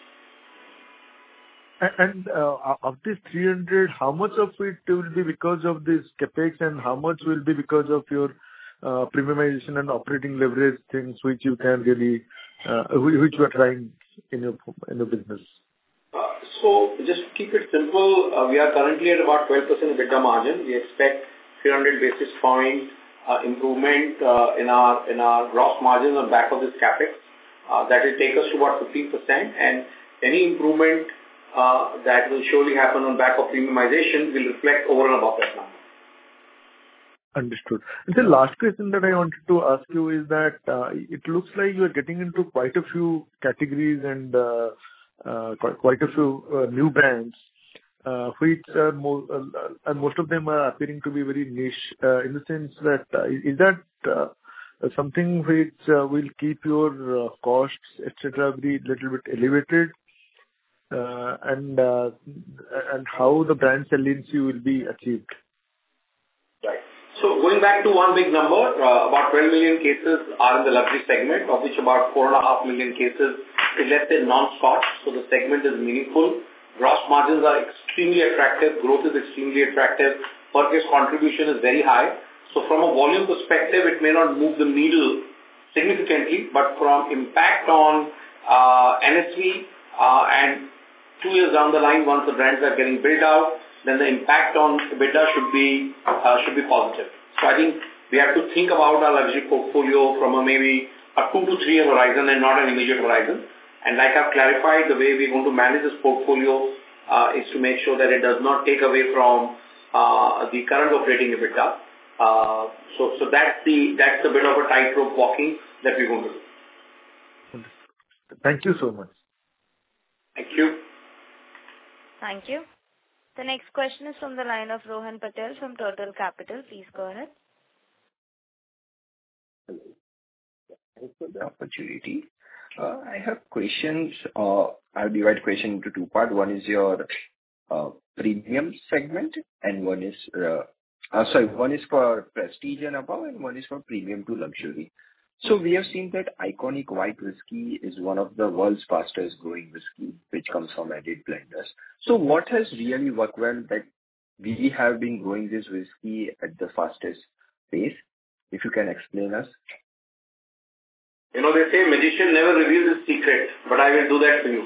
K: And of this 300, how much of it will be because of this capex, and how much will be because of your premiumization and operating leverage things which you can really, which you are trying in your business?
D: So just to keep it simple, we are currently at about 12% EBITDA margin. We expect 300 basis point improvement in our gross margins on back of this capex. That will take us to about 15%, and any improvement that will surely happen on back of premiumization will reflect over and above that number.
K: Understood. And the last question that I wanted to ask you is that it looks like you are getting into quite a few categories and quite a few new brands, which are and most of them are appearing to be very niche, in the sense that is that something which will keep your costs, etc., be a little bit elevated, and how the brand saliency will be achieved?
D: Right. So going back to one big number, about 12 million cases are in the luxury segment, of which about 4.5 million cases is, let's say, non-Scotch. So the segment is meaningful. Gross margins are extremely attractive. Growth is extremely attractive. Per case contribution is very high. So from a volume perspective, it may not move the needle significantly, but from impact on NSV and 2 years down the line, once the brands are getting built out, then the impact on EBITDA should be positive. So I think we have to think about our luxury portfolio from maybe a 2 to 3 year horizon and not an immediate horizon. And like I've clarified, the way we're going to manage this portfolio is to make sure that it does not take away from the current operating EBITDA. So that's a bit of a tightrope walking that we're going to do.
K: Thank you so much.
D: Thank you.
A: Thank you. The next question is from the line of Rohan Patel from Turtle Capital. Please go ahead.
L: Thanks for the opportunity. I have questions. I'll divide question into two parts. One is your premium segment, and one is for prestige and above, and one is for premium to luxury. So we have seen that ICONiQ White Whisky is one of the world's fastest growing whisky, which comes from Allied Blenders. So what has really worked well that we have been growing this whisky at the fastest pace? If you can explain us.
D: You know, they say magician never reveals his secret, but I will do that for you.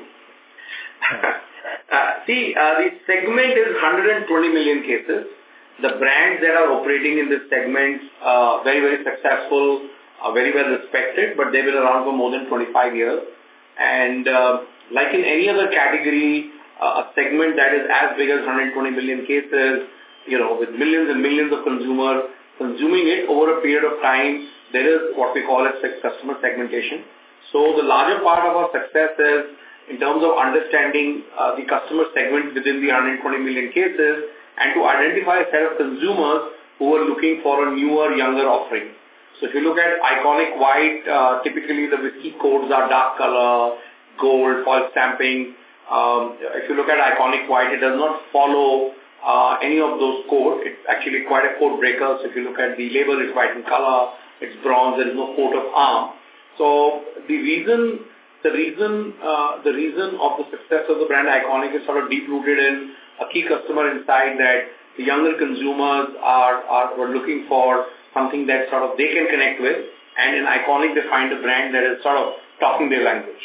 D: The segment is 120 million cases. The brands that are operating in this segment are very, very successful, are very well respected, but they've been around for more than 25 years. And like in any other category, a segment that is as big as 120 million cases, you know, with millions and millions of consumers consuming it over a period of time, there is what we call as customer segmentation. So the larger part of our success is in terms of understanding the customer segment within the 120 million cases and to identify a set of consumers who are looking for a newer, younger offering. So if you look at ICONiQ White, typically the whiskey codes are dark color, gold, foil stamping. If you look at ICONiQ White, it does not follow any of those codes. It's actually quite a code breaker. So if you look at the label, it's white in color, it's bronze, there is no coat of arm. So the reason of the success of the brand ICONiQ is sort of deep-rooted in a key customer insight that the younger consumers were looking for something that sort of they can connect with, and in ICONiQ they find a brand that is sort of talking their language.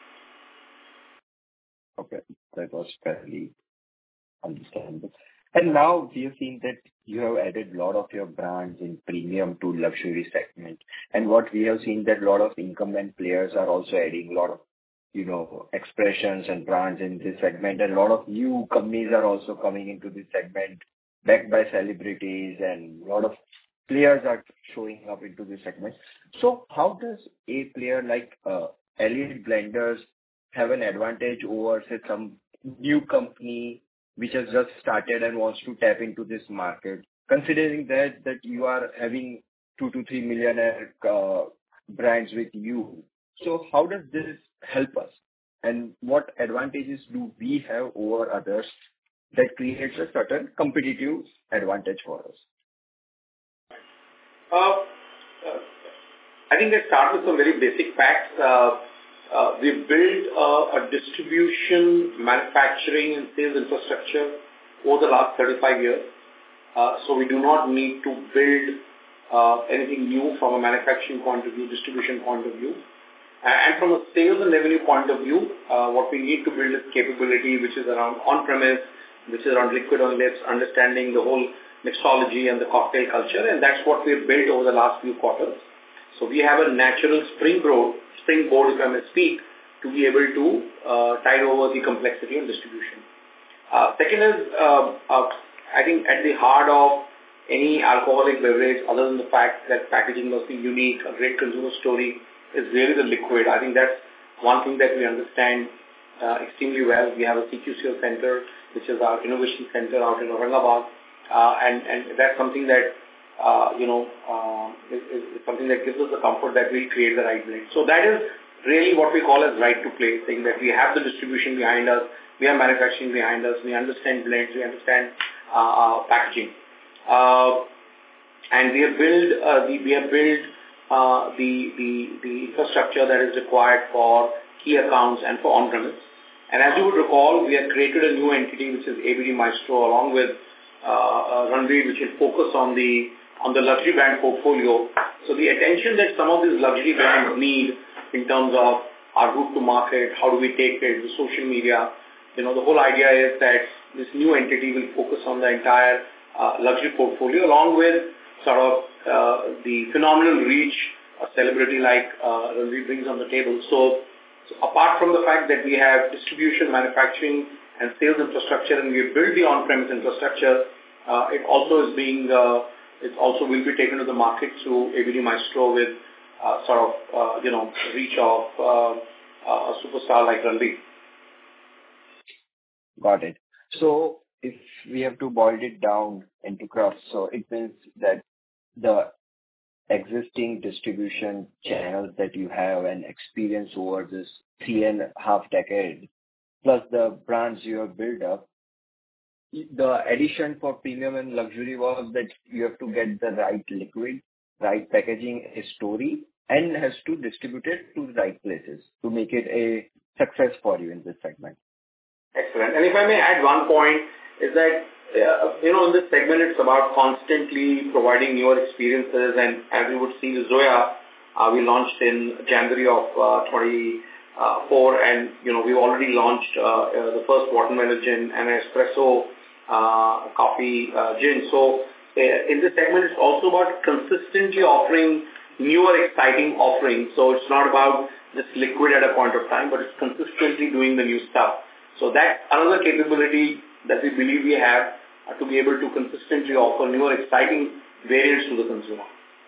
L: Okay, that was fairly understandable. And now we have seen that you have added a lot of your brands in premium to luxury segment. And what we have seen that a lot of incumbent players are also adding a lot of, you know, expressions and brands in this segment. And a lot of new companies are also coming into this segment, backed by celebrities, and a lot of players are showing up into this segment. So how does a player like Allied Blenders have an advantage over, say, some new company which has just started and wants to tap into this market, considering that you are having 2 to 3 millionaire brands with you? So how does this help us? And what advantages do we have over others that creates a certain competitive advantage for us?
D: I think let's start with some very basic facts. We've built a distribution, manufacturing and sales infrastructure over the last 35 years. So we do not need to build anything new from a manufacturing point of view, distribution point of view. And from a sales and revenue point of view, what we need to build is capability, which is around on-premise, which is around liquid on lips, understanding the whole mixology and the cocktail culture, and that's what we've built over the last few quarters. So we have a natural springboard, if I may speak, to be able to tide over the complexity and distribution. Second is, I think at the heart of any alcoholic beverage, other than the fact that packaging must be unique, a great consumer story, is really the liquid. I think that's one thing that we understand extremely well. We have a CQCL center, which is our innovation center out in Aurangabad. And that's something that, is something that gives us the comfort that we'll create the right blend. So that is really what we call as right to play, saying that we have the distribution behind us, we have manufacturing behind us, we understand blends, we understand packaging. And we have built the infrastructure that is required for key accounts and for on-premise. And as you would recall, we have created a new entity, which is ABD Maestro, along with Ranveer, which will focus on the luxury brand portfolio. So the attention that some of these luxury brands need in terms of our route to market, how do we take it, the social media, the whole idea is that this new entity will focus on the entire luxury portfolio, along with sort of the phenomenal reach a celebrity like Ranveer brings on the table. So apart from the fact that we have distribution, manufacturing, and sales infrastructure, and we have built the on-premise infrastructure, it also is being, it also will be taken to the market through ABD Maestro with reach of a superstar like Ranveer.
L: Got it. So if we have to boil it down into cross, so it means that the existing distribution channels that you have and experience over this 3.5 decades, plus the brands you have built up, the addition for premium and luxury was that you have to get the right liquid, right packaging, a story, and has to distribute it to the right places to make it a success for you in this segment.
D: Excellent. And if I may add one point, is that, in this segment, it's about constantly providing newer experiences. And as you would see with Zoya, we launched in January of 24, and, we've already launched the first watermelon gin and espresso coffee gin. So in this segment, it's also about consistently offering newer, exciting offerings. So it's not about just liquid at a point of time, but it's consistently doing the new stuff. So that's another capability that we believe we have to be able to consistently offer newer, exciting variants to the consumer.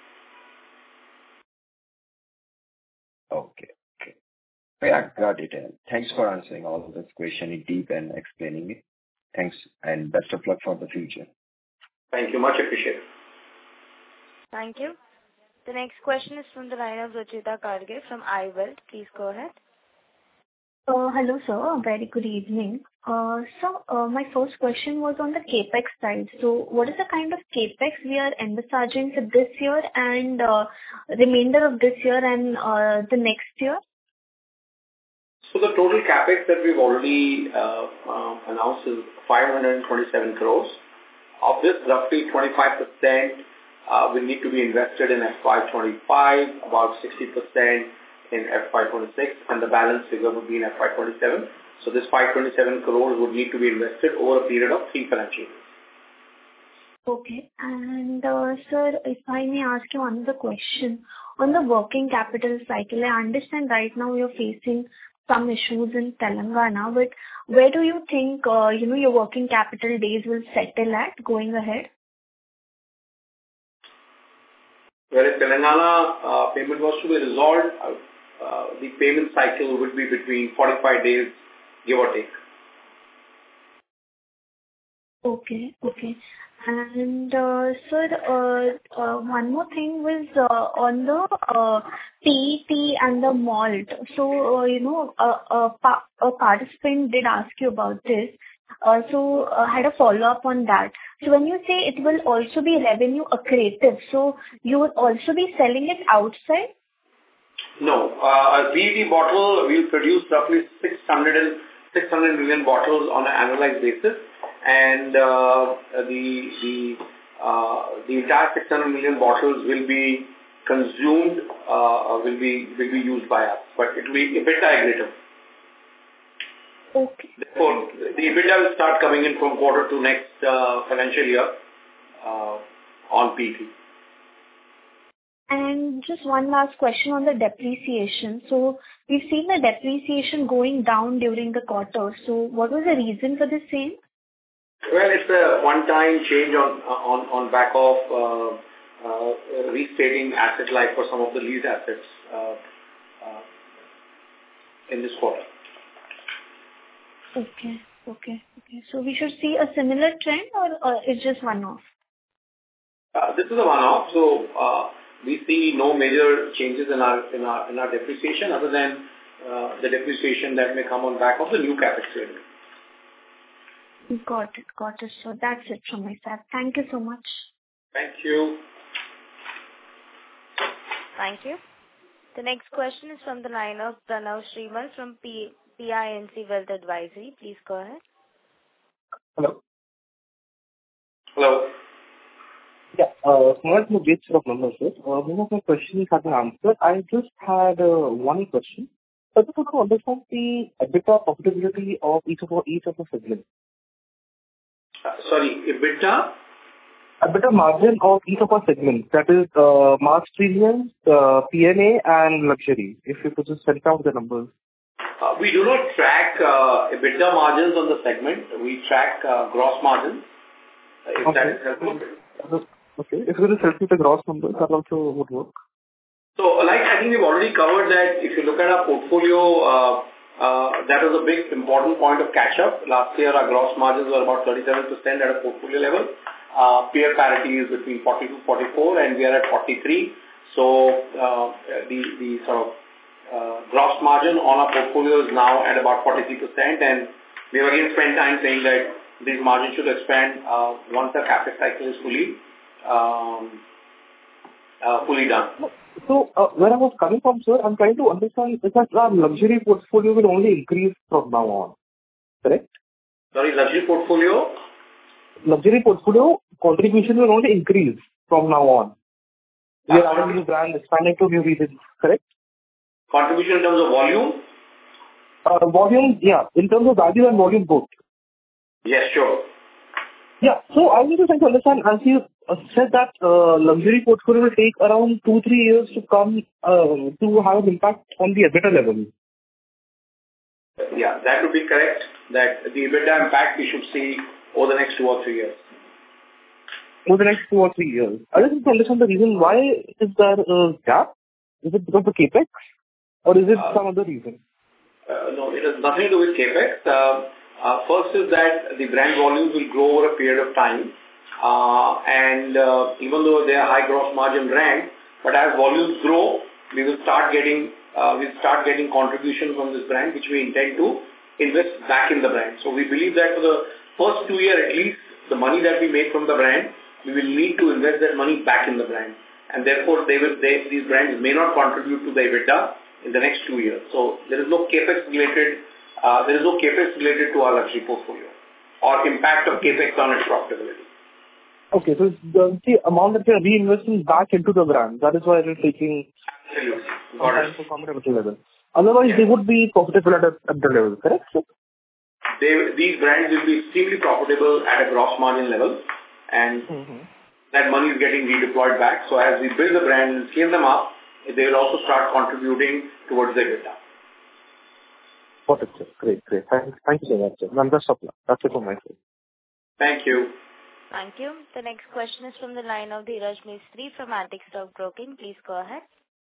L: Okay. Yeah, got it. Thanks for answering all of this question in deep and explaining it. Thanks, and best of luck for the future.
D: Thank you. Much appreciated.
A: Thank you. The next question is from the line of Ruchita Karge from iWealth. Please go ahead.
M: Hello, sir. Very good evening. My first question was on the CapEx side. So what is the kind of CapEx we are envisaging for this year and remainder of this year and the next year?
D: So the total CapEx that we've already announced is 527 crores. Of this, roughly 25% will need to be invested in FY25, about 60% in FY26, and the balance figure would be in FY27. So this 527 crores would need to be invested over a period of 3 financial years.
M: Okay. And sir, if I may ask you another question. On the working capital cycle, I understand right now you're facing some issues in Telangana, but where do you think, your working capital days will settle at going ahead?
D: Well, if Telangana payment was to be resolved, the payment cycle would be between 45 days, give or take.
M: Okay. And sir, one more thing was on the PET and the malt. So, a participant did ask you about this. So I had a follow-up on that. So when you say it will also be revenue accretive, so you would also be selling it outside?
D: No. A PET bottle will produce roughly 600 million bottles on an annualized basis. And the entire 600 million bottles will be consumed, will be used by us. But it will be EBITDA accretive.
M: Okay.
D: Therefore, the EBITDA will start coming in from quarter to next financial year on PET.
M: And just one last question on the depreciation. So we've seen the depreciation going down during the quarter. So what was the reason for the same?
D: Well, it's a one-time change on back of restating asset life for some of the lease assets in this quarter.
M: Okay. So we should see a similar trend, or it's just one-off?
D: This is a one-off. So we see no major changes in our depreciation other than the depreciation that may come on back of the new capex area.
M: Got it. So that's it from my side. Thank you so much.
D: Thank you.
A: Thank you. The next question is from the line of Pranav Shrimal from PINC Wealth Advisory. Please go ahead.
N: Hello.
F: Yeah, not to get sort of numbers, sir. One of my questions have been answered. I just had one question. I just want to understand the EBITDA profitability of each of the segments.
D: Sorry, EBITDA?
H: EBITDA margin of each of our segments, that is, mass premium, P&A and luxury. If you could just send out the numbers.
D: We do not track EBITDA margins on the segment. We track gross margins, if that is helpful.
H: Okay. If you could just help with the gross numbers, that also would work.
D: So, like I think we've already covered that. If you look at our portfolio, that was a big important point of catch-up. Last year, our gross margins were about 37% at a portfolio level. Peer parity is between 40 to 44, and we are at 43. So, the sort of gross margin on our portfolio is now at about 43%, and we have again spent time saying that these margins should expand once the CapEx cycle is fully done.
H: So, where I was coming from, sir, I'm trying to understand is that our luxury portfolio will only increase from now on, correct?
D: Sorry, luxury portfolio?
H: Luxury portfolio contribution will only increase from now on. We are adding new brands, expanding to new regions, correct?
D: Contribution in terms of volume?
H: Volume, yeah. In terms of value and volume both.
D: Yes, sure.
H: Yeah. So I was just trying to understand, as you said that luxury portfolio will take around 2-3 years to come to have an impact on the EBITDA level.
D: Yeah, that would be correct. That the EBITDA impact we should see over the next 2 or 3 years.
H: Over the next 2 or 3 years. I just want to understand the reason why is there a gap? Is it because of CapEx? Or is it some other reason?
D: No, it has nothing to do with CapEx. First is that the brand volumes will grow over a period of time. And even though they are high gross margin brands, but as volumes grow, we will start getting contribution from this brand, which we intend to invest back in the brand. So we believe that for the first 2 years at least, the money that we make from the brand, we will need to invest that money back in the brand. And therefore, these brands may not contribute to the EBITDA in the next 2 years. So there is no CapEx related to our luxury portfolio or impact of CapEx on its profitability.
H: Okay, so the amount that they are reinvesting back into the brand, that is why it is taking some time to come at a level. Otherwise, they would be profitable at the level, correct?
D: These brands will be extremely profitable at a gross margin level, and that money is getting redeployed back. So as we build the brand and scale them up, they will also start contributing towards the EBITDA.
H: Got it, sir. Great. Thank you so much, sir. That's it from my side.
D: Thank you.
A: Thank you. The next question is from the line of Dhiraj Mistry from Antique Stock Broking. Please go ahead.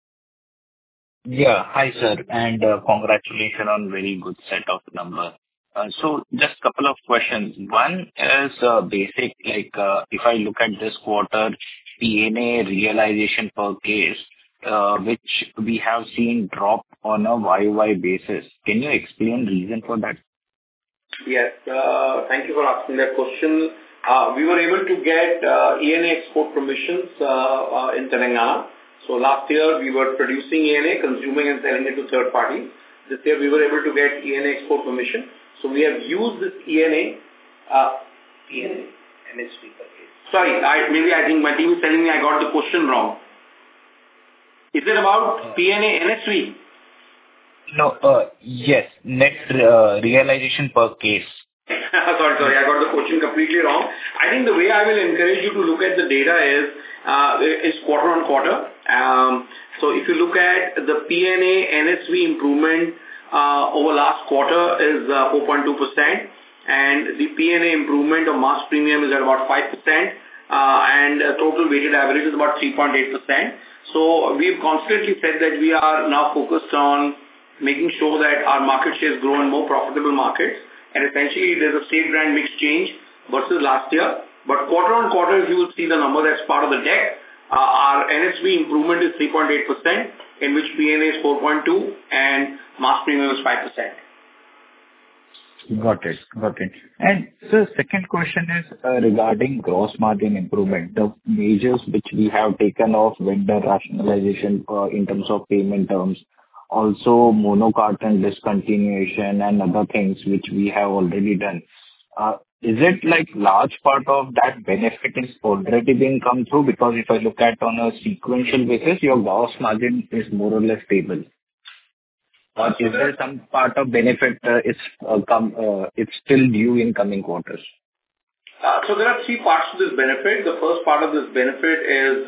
I: Yeah. Hi, sir, and congratulations on very good set of numbers. So just a couple of questions. One is basic, like if I look at this quarter, P&A realization per case, which we have seen drop on a YOY basis. Can you explain the reason for that?
D: Yes. Thank you for asking that question. We were able to get ENA export permissions in Telangana. So last year we were producing ENA, consuming and selling it to third parties. This year we were able to get ENA export permission. So we have used this ENA, NSV per case. Sorry, I think my team is telling me I got the question wrong. Is it about P&A NSV?
I: No, yes, net realization per case.
D: Sorry, I got the question completely wrong. I think the way I will encourage you to look at the data is quarter on quarter. So if you look at the P&A NSV improvement over last quarter is 4.2%, and the P&A improvement of mass premium is at about 5%, and total weighted average is about 3.8%. So we've constantly said that we are now focused on making sure that our market shares grow in more profitable markets, and essentially there's a state brand mix change versus last year. But quarter on quarter, if you will see the number that's part of the deck, our NSV improvement is 3.8%, in which P&A is 4.2% and mass premium is 5%.
I: Got it. And so second question is regarding gross margin improvement. The measures which we have taken of vendor rationalization in terms of payment terms, also mono carton discontinuation and other things which we have already done. Is it like large part of that benefit is already being come through? Because if I look at on a sequential basis, your gross margin is more or less stable. Or is there some part of benefit it's still due in coming quarters?
D: So there are three parts to this benefit. The first part of this benefit is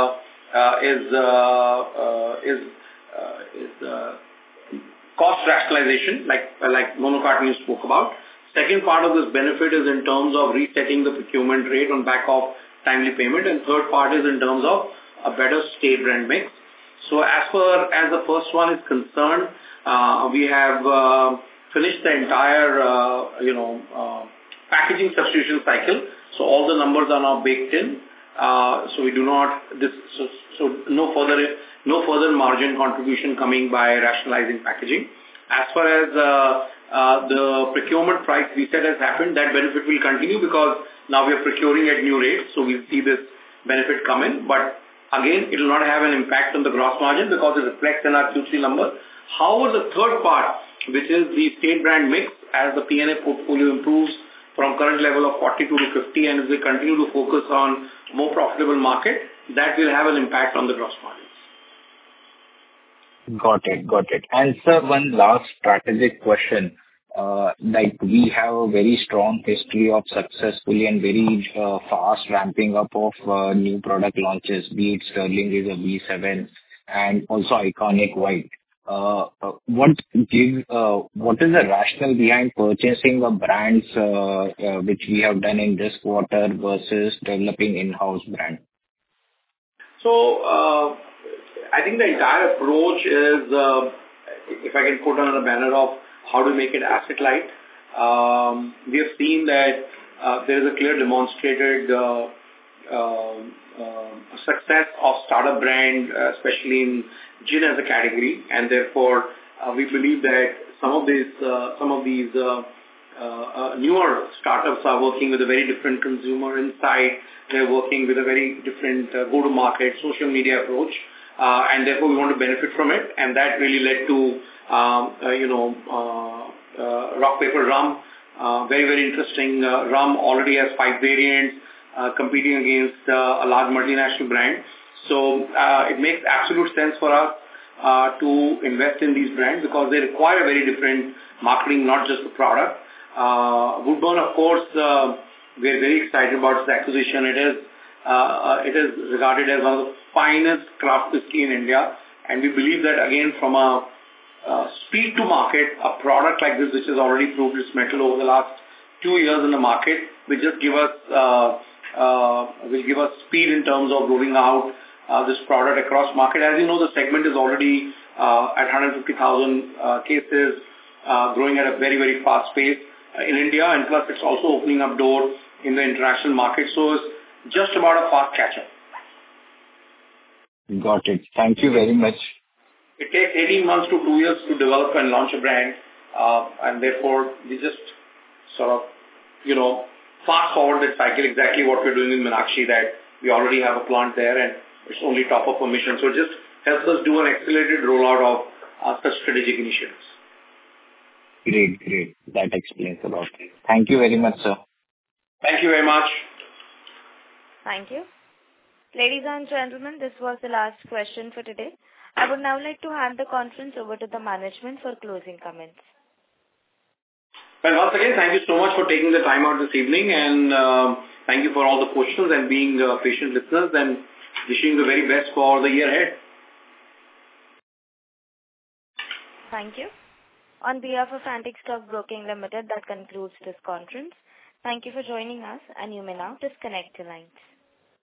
D: cost rationalization, like Mono Carton you spoke about. Second part of this benefit is in terms of resetting the procurement rate on back of timely payment, and third part is in terms of a better state brand mix. So as far as the first one is concerned, we have finished the entire packaging substitution cycle. So all the numbers are now baked in. So we do not no further margin contribution coming by rationalizing packaging. As far as the procurement price reset has happened, that benefit will continue because now we are procuring at new rates, so we'll see this benefit come in. But again, it will not have an impact on the gross margin because it reflects in our Q3 number. However, the third part, which is the state brand mix, as the P&A portfolio improves from current level of 42 to 50, and if we continue to focus on more profitable market, that will have an impact on the gross margins.
L: Got it. And sir, one last strategic question. Like we have a very strong history of successfully and very fast ramping up of new product launches, be it Sterling is a V7 and also Iconic White. What is the rationale behind purchasing the brands which we have done in this quarter versus developing in-house brand?
D: So I think the entire approach is, if I can put on a banner of how to make it asset light. We have seen that there is a clear demonstrated success of startup brand, especially in gin as a category, and therefore we believe that some of these newer startups are working with a very different consumer insight. They're working with a very different go-to-market social media approach, and therefore we want to benefit from it. And that really led to Rock Paper Rum, very interesting rum. Already has 5 variants, competing against a large multinational brand. So it makes absolute sense for us to invest in these brands because they require very different marketing, not just the product. Woodburn, of course, we are very excited about this acquisition. It is regarded as one of the finest craft whiskey in India, and we believe that again from a speed to market, a product like this which has already proved its mettle over the last 2 years in the market will just give us speed in terms of rolling out this product across market. As you know, the segment is already at 150,000 cases, growing at a very fast pace in India, and plus it's also opening up doors in the international market. So it's just about a fast catch-up.
L: Got it. Thank you very much.
D: It takes 18 months to 2 years to develop and launch a brand, and therefore we just sort of, fast forward that cycle, exactly what we're doing in Meenakshi, that we already have a plant there and it's only top of permission. So it just helps us do an accelerated rollout of such strategic initiatives.
L: Great. That explains a lot. Thank you very much, sir.
D: Thank you very much.
A: Thank you. Ladies and gentlemen, this was the last question for today. I would now like to hand the conference over to the management for closing comments.
D: Well, once again, thank you so much for taking the time out this evening, and thank you for all the questions and being patient listeners, and wishing the very best for the year ahead.
A: Thank you. On behalf of Antique Stock Broking Limited, that concludes this conference. Thank you for joining us, and you may now disconnect your lines.